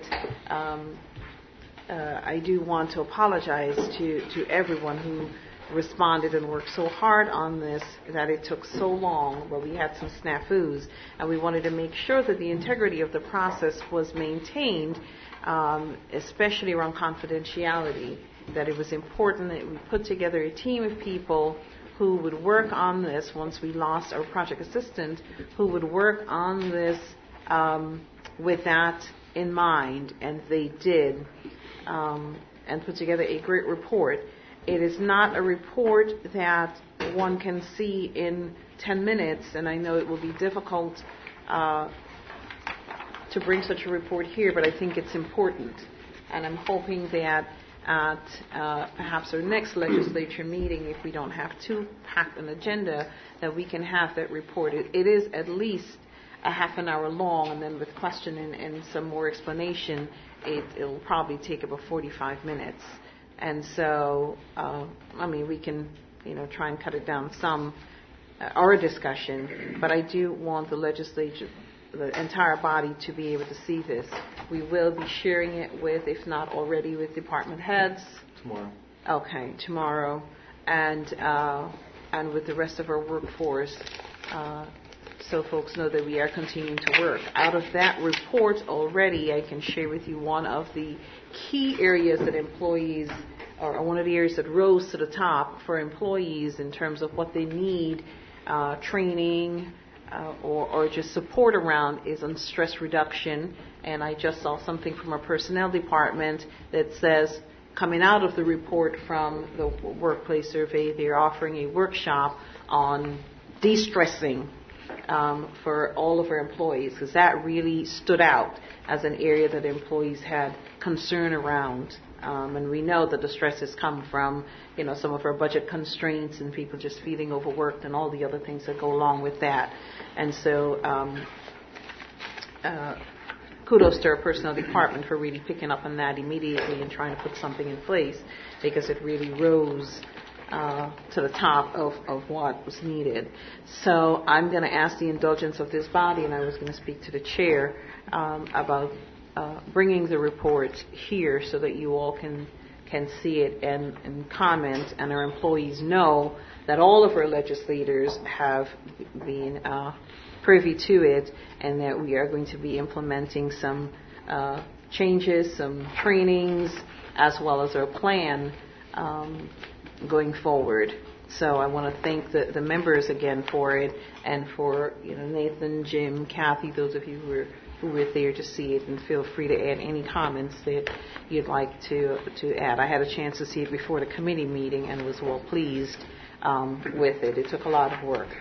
I do want to apologize to everyone who responded and worked so hard on this that it took so long, but we had some snafus, and we wanted to make sure that the integrity of the process was maintained, especially around confidentiality, that it was important that we put together a team of people who would work on this once we lost our project assistant, who would work on this with that in mind, and they did, and put together a great report. It is not a report that one can see in 10 minutes, and I know it will be difficult to bring such a report here, but I think it's important. And I'm hoping that at perhaps our next legislature meeting, if we don't have too packed an agenda, that we can have that report. It is at least a half an hour long, and then with questioning and some more explanation, it'll probably take about 45 minutes. And so, we can, try and cut it down some, our discussion, but I do want the legislature, the entire body, to be able to see this. We will be sharing it with, if not already, with department heads.
Tomorrow.
Okay, tomorrow, and with the rest of our workforce, so folks know that we are continuing to work. Out of that report already, I can share with you one of the key areas that employees, or one of the areas that rose to the top for employees in terms of what they need, training, or just support around, is on stress reduction. And I just saw something from our personnel department that says, coming out of the report from the workplace survey, they're offering a workshop on de-stressing for all of our employees, because that really stood out as an area that employees had concern around. And we know that the stresses come from, some of our budget constraints and people just feeling overworked and all the other things that go along with that. And so kudos to our personnel department for really picking up on that immediately and trying to put something in place, because it really rose to the top of what was needed. So I'm going to ask the indulgence of this body, and I was going to speak to the chair about bringing the report here so that you all can see it and comment, and our employees know that all of our legislators have been privy to it, and that we are going to be implementing some changes, some trainings, as well as our plan going forward. So I want to thank the members again for it, and for Nathan, Jim, Kathy, those of you who were there to see it, and feel free to add any comments that you'd like to add. I had a chance to see it before the committee meeting and was well pleased with it. It took a lot of work.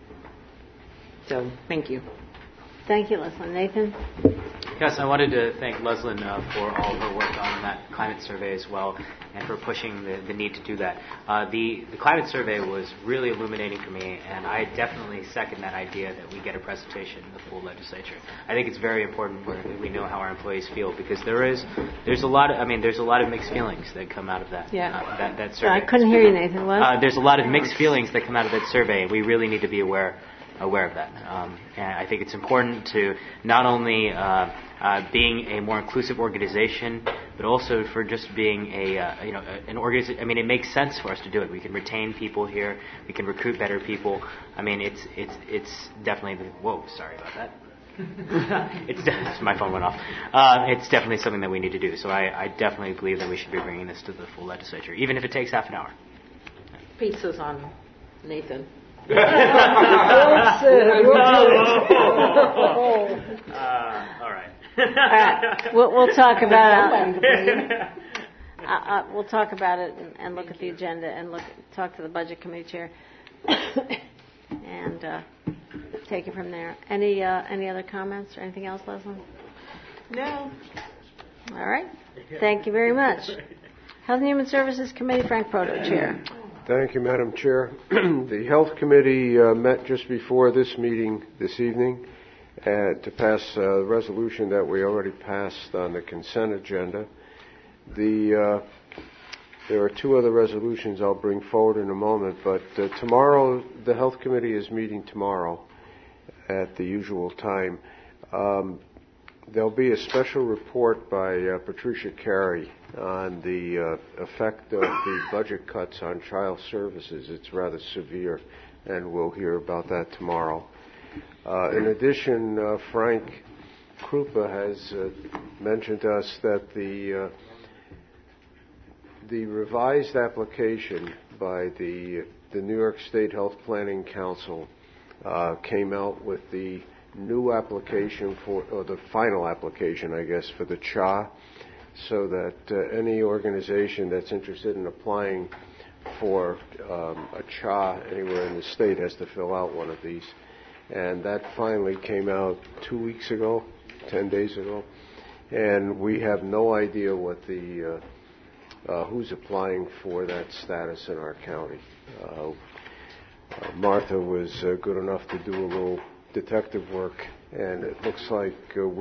So thank you.
Thank you, Leslie. Nathan?
Yes, I wanted to thank Leslyn for all of her work on that climate survey as well, and for pushing the need to do that. The climate survey was really illuminating for me, and I definitely second that idea that we get a presentation in the full legislature. I think it's very important that we know how our employees feel, because there's a lot of mixed feelings that come out of that.
Yeah.
That survey.
I couldn't hear you, Nathan. What?
There's a lot of mixed feelings that come out of that survey, and we really need to be aware aware of that. And I think it's important to not only being a more inclusive organization, but also for just being an organization. I mean, it makes sense for us to do it. We can retain people here. We can recruit better people. I mean, it's definitely. Whoa, sorry about that. My phone went off. It's definitely something that we need to do. So I definitely believe that we should be bringing this to the full legislature, even if it takes half an hour.
Pizza's on Nathan.
All
right.
We'll talk about it. We'll talk about it and look at the agenda and talk to the budget committee chair and take it from there. Any other comments or anything else, Leslie?
No.
All right. Thank you very much. Health and Human Services Committee, Frank Proto, Chair.
Thank you, Madam Chair. The Health Committee met just before this meeting this evening to pass a resolution that we already passed on the consent agenda. There are two other resolutions I'll bring forward in a moment, but tomorrow, the Health Committee is meeting tomorrow at the usual time. There'll be a special report by Patricia Carey on the effect of the budget cuts on child services. It's rather severe, and we'll hear about that tomorrow. In addition, Frank Krupa has mentioned to us that the revised application by the New York State Health Planning Council came out with the new application or the final application, I guess, for the CHA, so that any organization that's interested in applying for a CHA anywhere in the state has to fill out one of these. And that finally came out 2 weeks ago, 10 days ago, and we have no idea what the who's applying for that status in our county. Martha was good enough to do a little detective work, and it looks like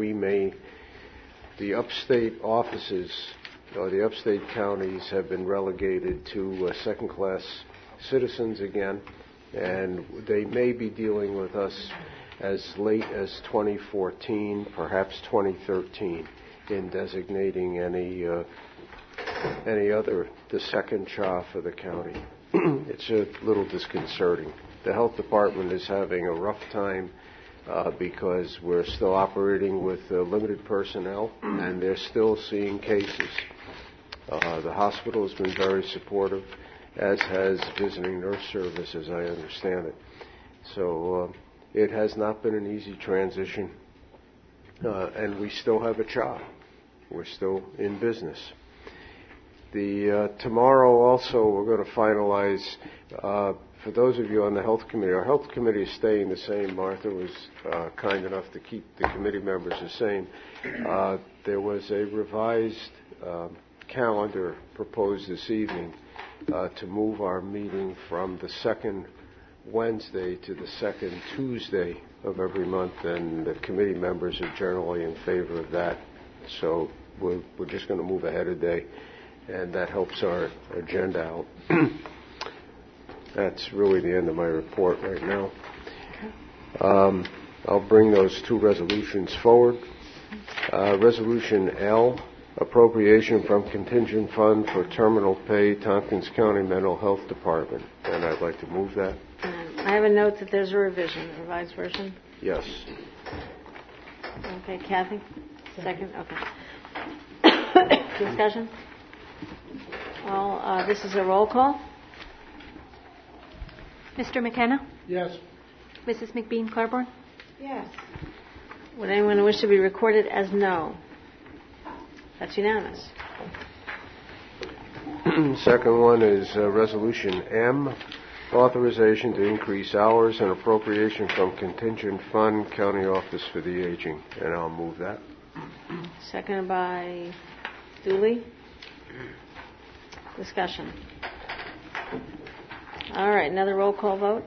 the upstate offices or the upstate counties have been relegated to second-class citizens again, and they may be dealing with us as late as 2014, perhaps 2013, in designating any other, the second CHA for the county. It's a little disconcerting. The health department is having a rough time because we're still operating with limited personnel, and they're still seeing cases. The hospital has been very supportive, as has visiting nurse service, as I understand it. So it has not been an easy transition, and we still have a CHA. We're still in business. Tomorrow also we're going to finalize, for those of you on the Health Committee, our Health Committee is staying the same. Martha was kind enough to keep the committee members the same. There was a revised calendar proposed this evening to move our meeting from the second Wednesday to the second Tuesday of every month, and the committee members are generally in favor of that. So we're just going to move ahead a day, and that helps our agenda out. That's really the end of my report right now. I'll bring those two resolutions forward. Resolution L, appropriation from contingent fund for terminal pay, Tompkins County Mental Health Department, and I'd like to move that.
I have a note that there's a revision, revised version.
Yes.
Okay, Kathy? Second? Okay. Discussion? This is a roll call.
Mr. McKenna?
Yes.
Mrs. McBean Claiborne?
Yes.
Would anyone wish to be recorded as no? That's unanimous.
Second one is Resolution M, authorization to increase hours and appropriation from contingent fund, County Office for the Aging, and I'll move that.
Seconded by Dooley. Discussion. All right, another roll call vote.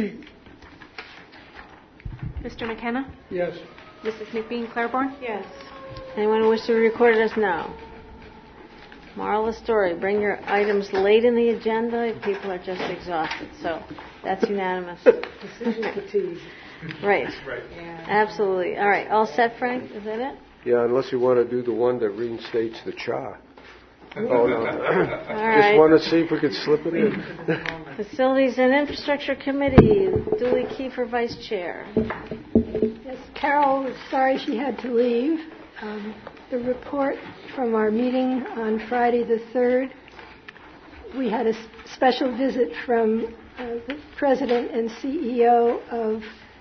Mr. McKenna?
Yes.
Mrs. McBean Claiborne?
Yes.
Anyone wish to be recorded as no? Moral of the story, bring your items late in the agenda. People are just exhausted. So that's unanimous.
Decision fatigue.
Right. Yeah. Absolutely. All right. All set, Frank? Is that it?
Yeah, unless you want to do the one that reinstates the cha. Oh, no.
Right.
Just want to see if we could slip it in.
Facilities and Infrastructure Committee, Julie Kiefer, Vice Chair.
Yes, Carol was sorry she had to leave. The report from our meeting on Friday the 3rd, we had a special visit from the President and CEO of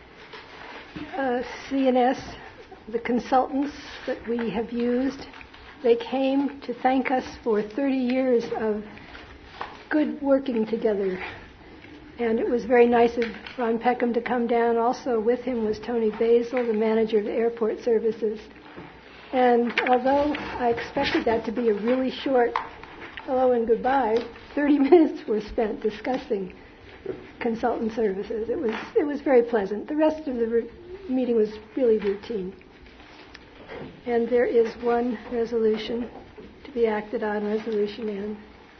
CNS, the consultants that we have used. They came to thank us for 30 years of good working together. And it was very nice of Ron Peckham to come down. Also with him was Tony Basil, the manager of airport services. And although I expected that to be a really short hello and goodbye, 30 minutes were spent discussing consultant services. It was very pleasant. The rest of the meeting was really routine. And there is one resolution to be acted on, Resolution N,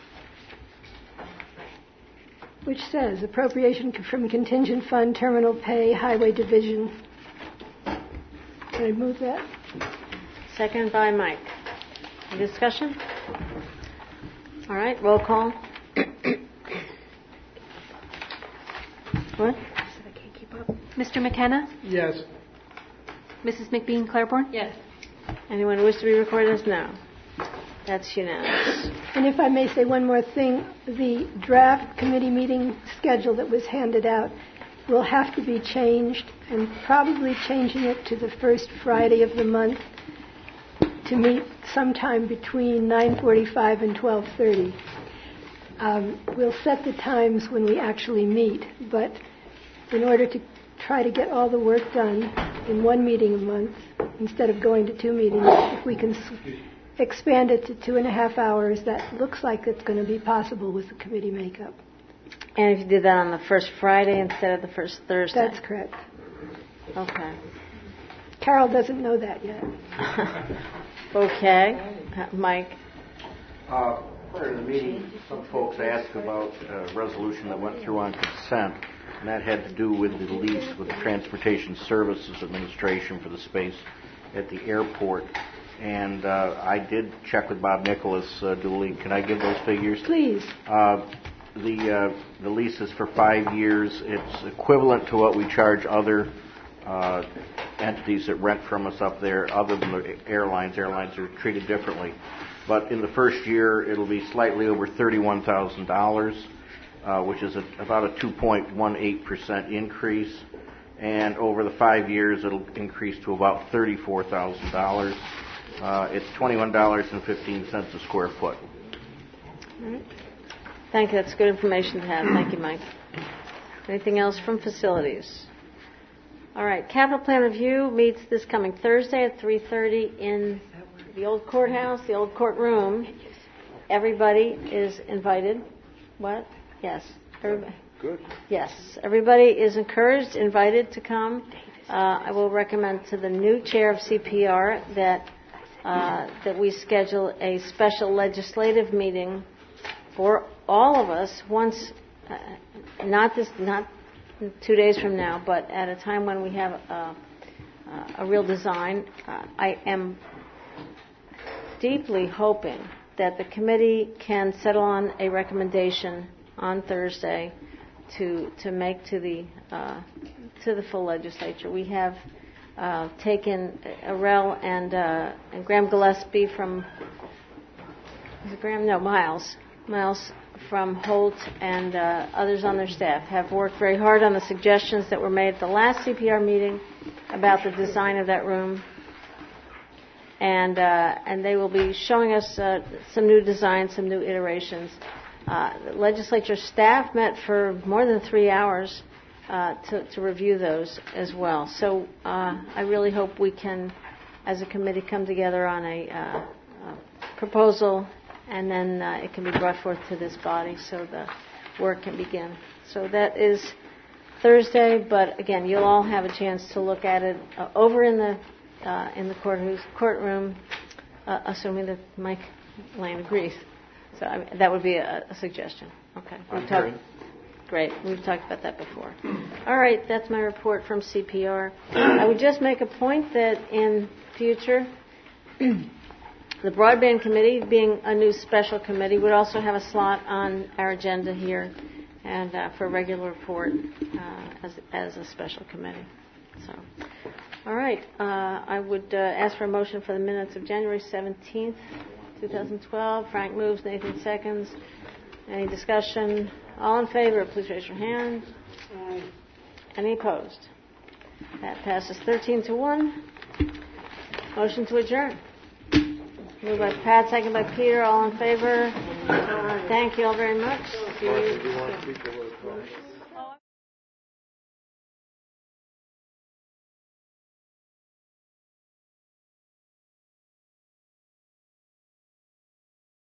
which says appropriation from contingent fund, terminal pay, highway division. Can I move that?
Second by Mike. Any discussion? All right, roll call. What?
Mr. McKenna?
Yes.
Mrs. McBean Claiborne?
Yes. Anyone wish to be recorded as no? That's unanimous.
And if I may say one more thing, the draft committee meeting schedule that was handed out will have to be changed, and probably changing it to the first Friday of the month to meet sometime between 9:45 and 12:30. We'll set the times when we actually meet, but in order to try to get all the work done in one meeting a month, instead of going to two meetings, if we can expand it to 2.5 hours, that looks like it's going to be possible with the committee makeup.
And if you did that on the first Friday instead of the first Thursday?
That's correct.
Okay.
Carol doesn't know that yet.
Okay. Mike?
Prior to the meeting, some folks asked about a resolution that went through on consent, and that had to do with the lease with the Transportation Services Administration for the space at the airport. And I did check with Bob Nicholas duly. Can I give those figures?
Please.
The lease is for 5 years. It's equivalent to what we charge other entities that rent from us up there, other than the airlines. Airlines are treated differently. But in the first year, it'll be slightly over $31,000, which is about a 2.18% increase. And over the 5 years, it'll increase to about $34,000. It's $21.15 a square foot.
All right. Thank you. That's good information to have. Thank you, Mike. Anything else from facilities? All right. Capital Plan Review meets this coming Thursday at 3:30 in the old courthouse, the old courtroom. Everybody is invited. What? Yes. Everybody.
Good.
Yes. Everybody is encouraged, invited to come. I will recommend to the new chair of CPR that we schedule a special legislative meeting for all of us once, not 2 days from now, but at a time when we have a real design. I am deeply hoping that the committee can settle on a recommendation on Thursday to make to the full legislature. We have taken Arel and Graham Gillespie from Miles from Holt and others on their staff have worked very hard on the suggestions that were made at the last CPR meeting about the design of that room. And they will be showing us some new designs, some new iterations. The legislature staff met for more than 3 hours to review those as well. So I really hope we can, as a committee, come together on a proposal, and then it can be brought forth to this body so the work can begin. So that is Thursday, but again, you'll all have a chance to look at it over in the courtroom, assuming that Mike Lane agrees. So that would be a suggestion. Okay. Great. We've talked about that before. All right. That's my report from CPR. I would just make a point that in future, the Broadband Committee, being a new special committee, would also have a slot on our agenda here and for a regular report as a special committee. So, all right. I would ask for a motion for the minutes of January 17th, 2012. Frank moves, Nathan seconds. Any discussion? All in favor, please raise your hand. Any opposed? That passes 13-1. Motion to adjourn. Moved by Pat, second by Peter. All in favor? Thank you all very much. See you.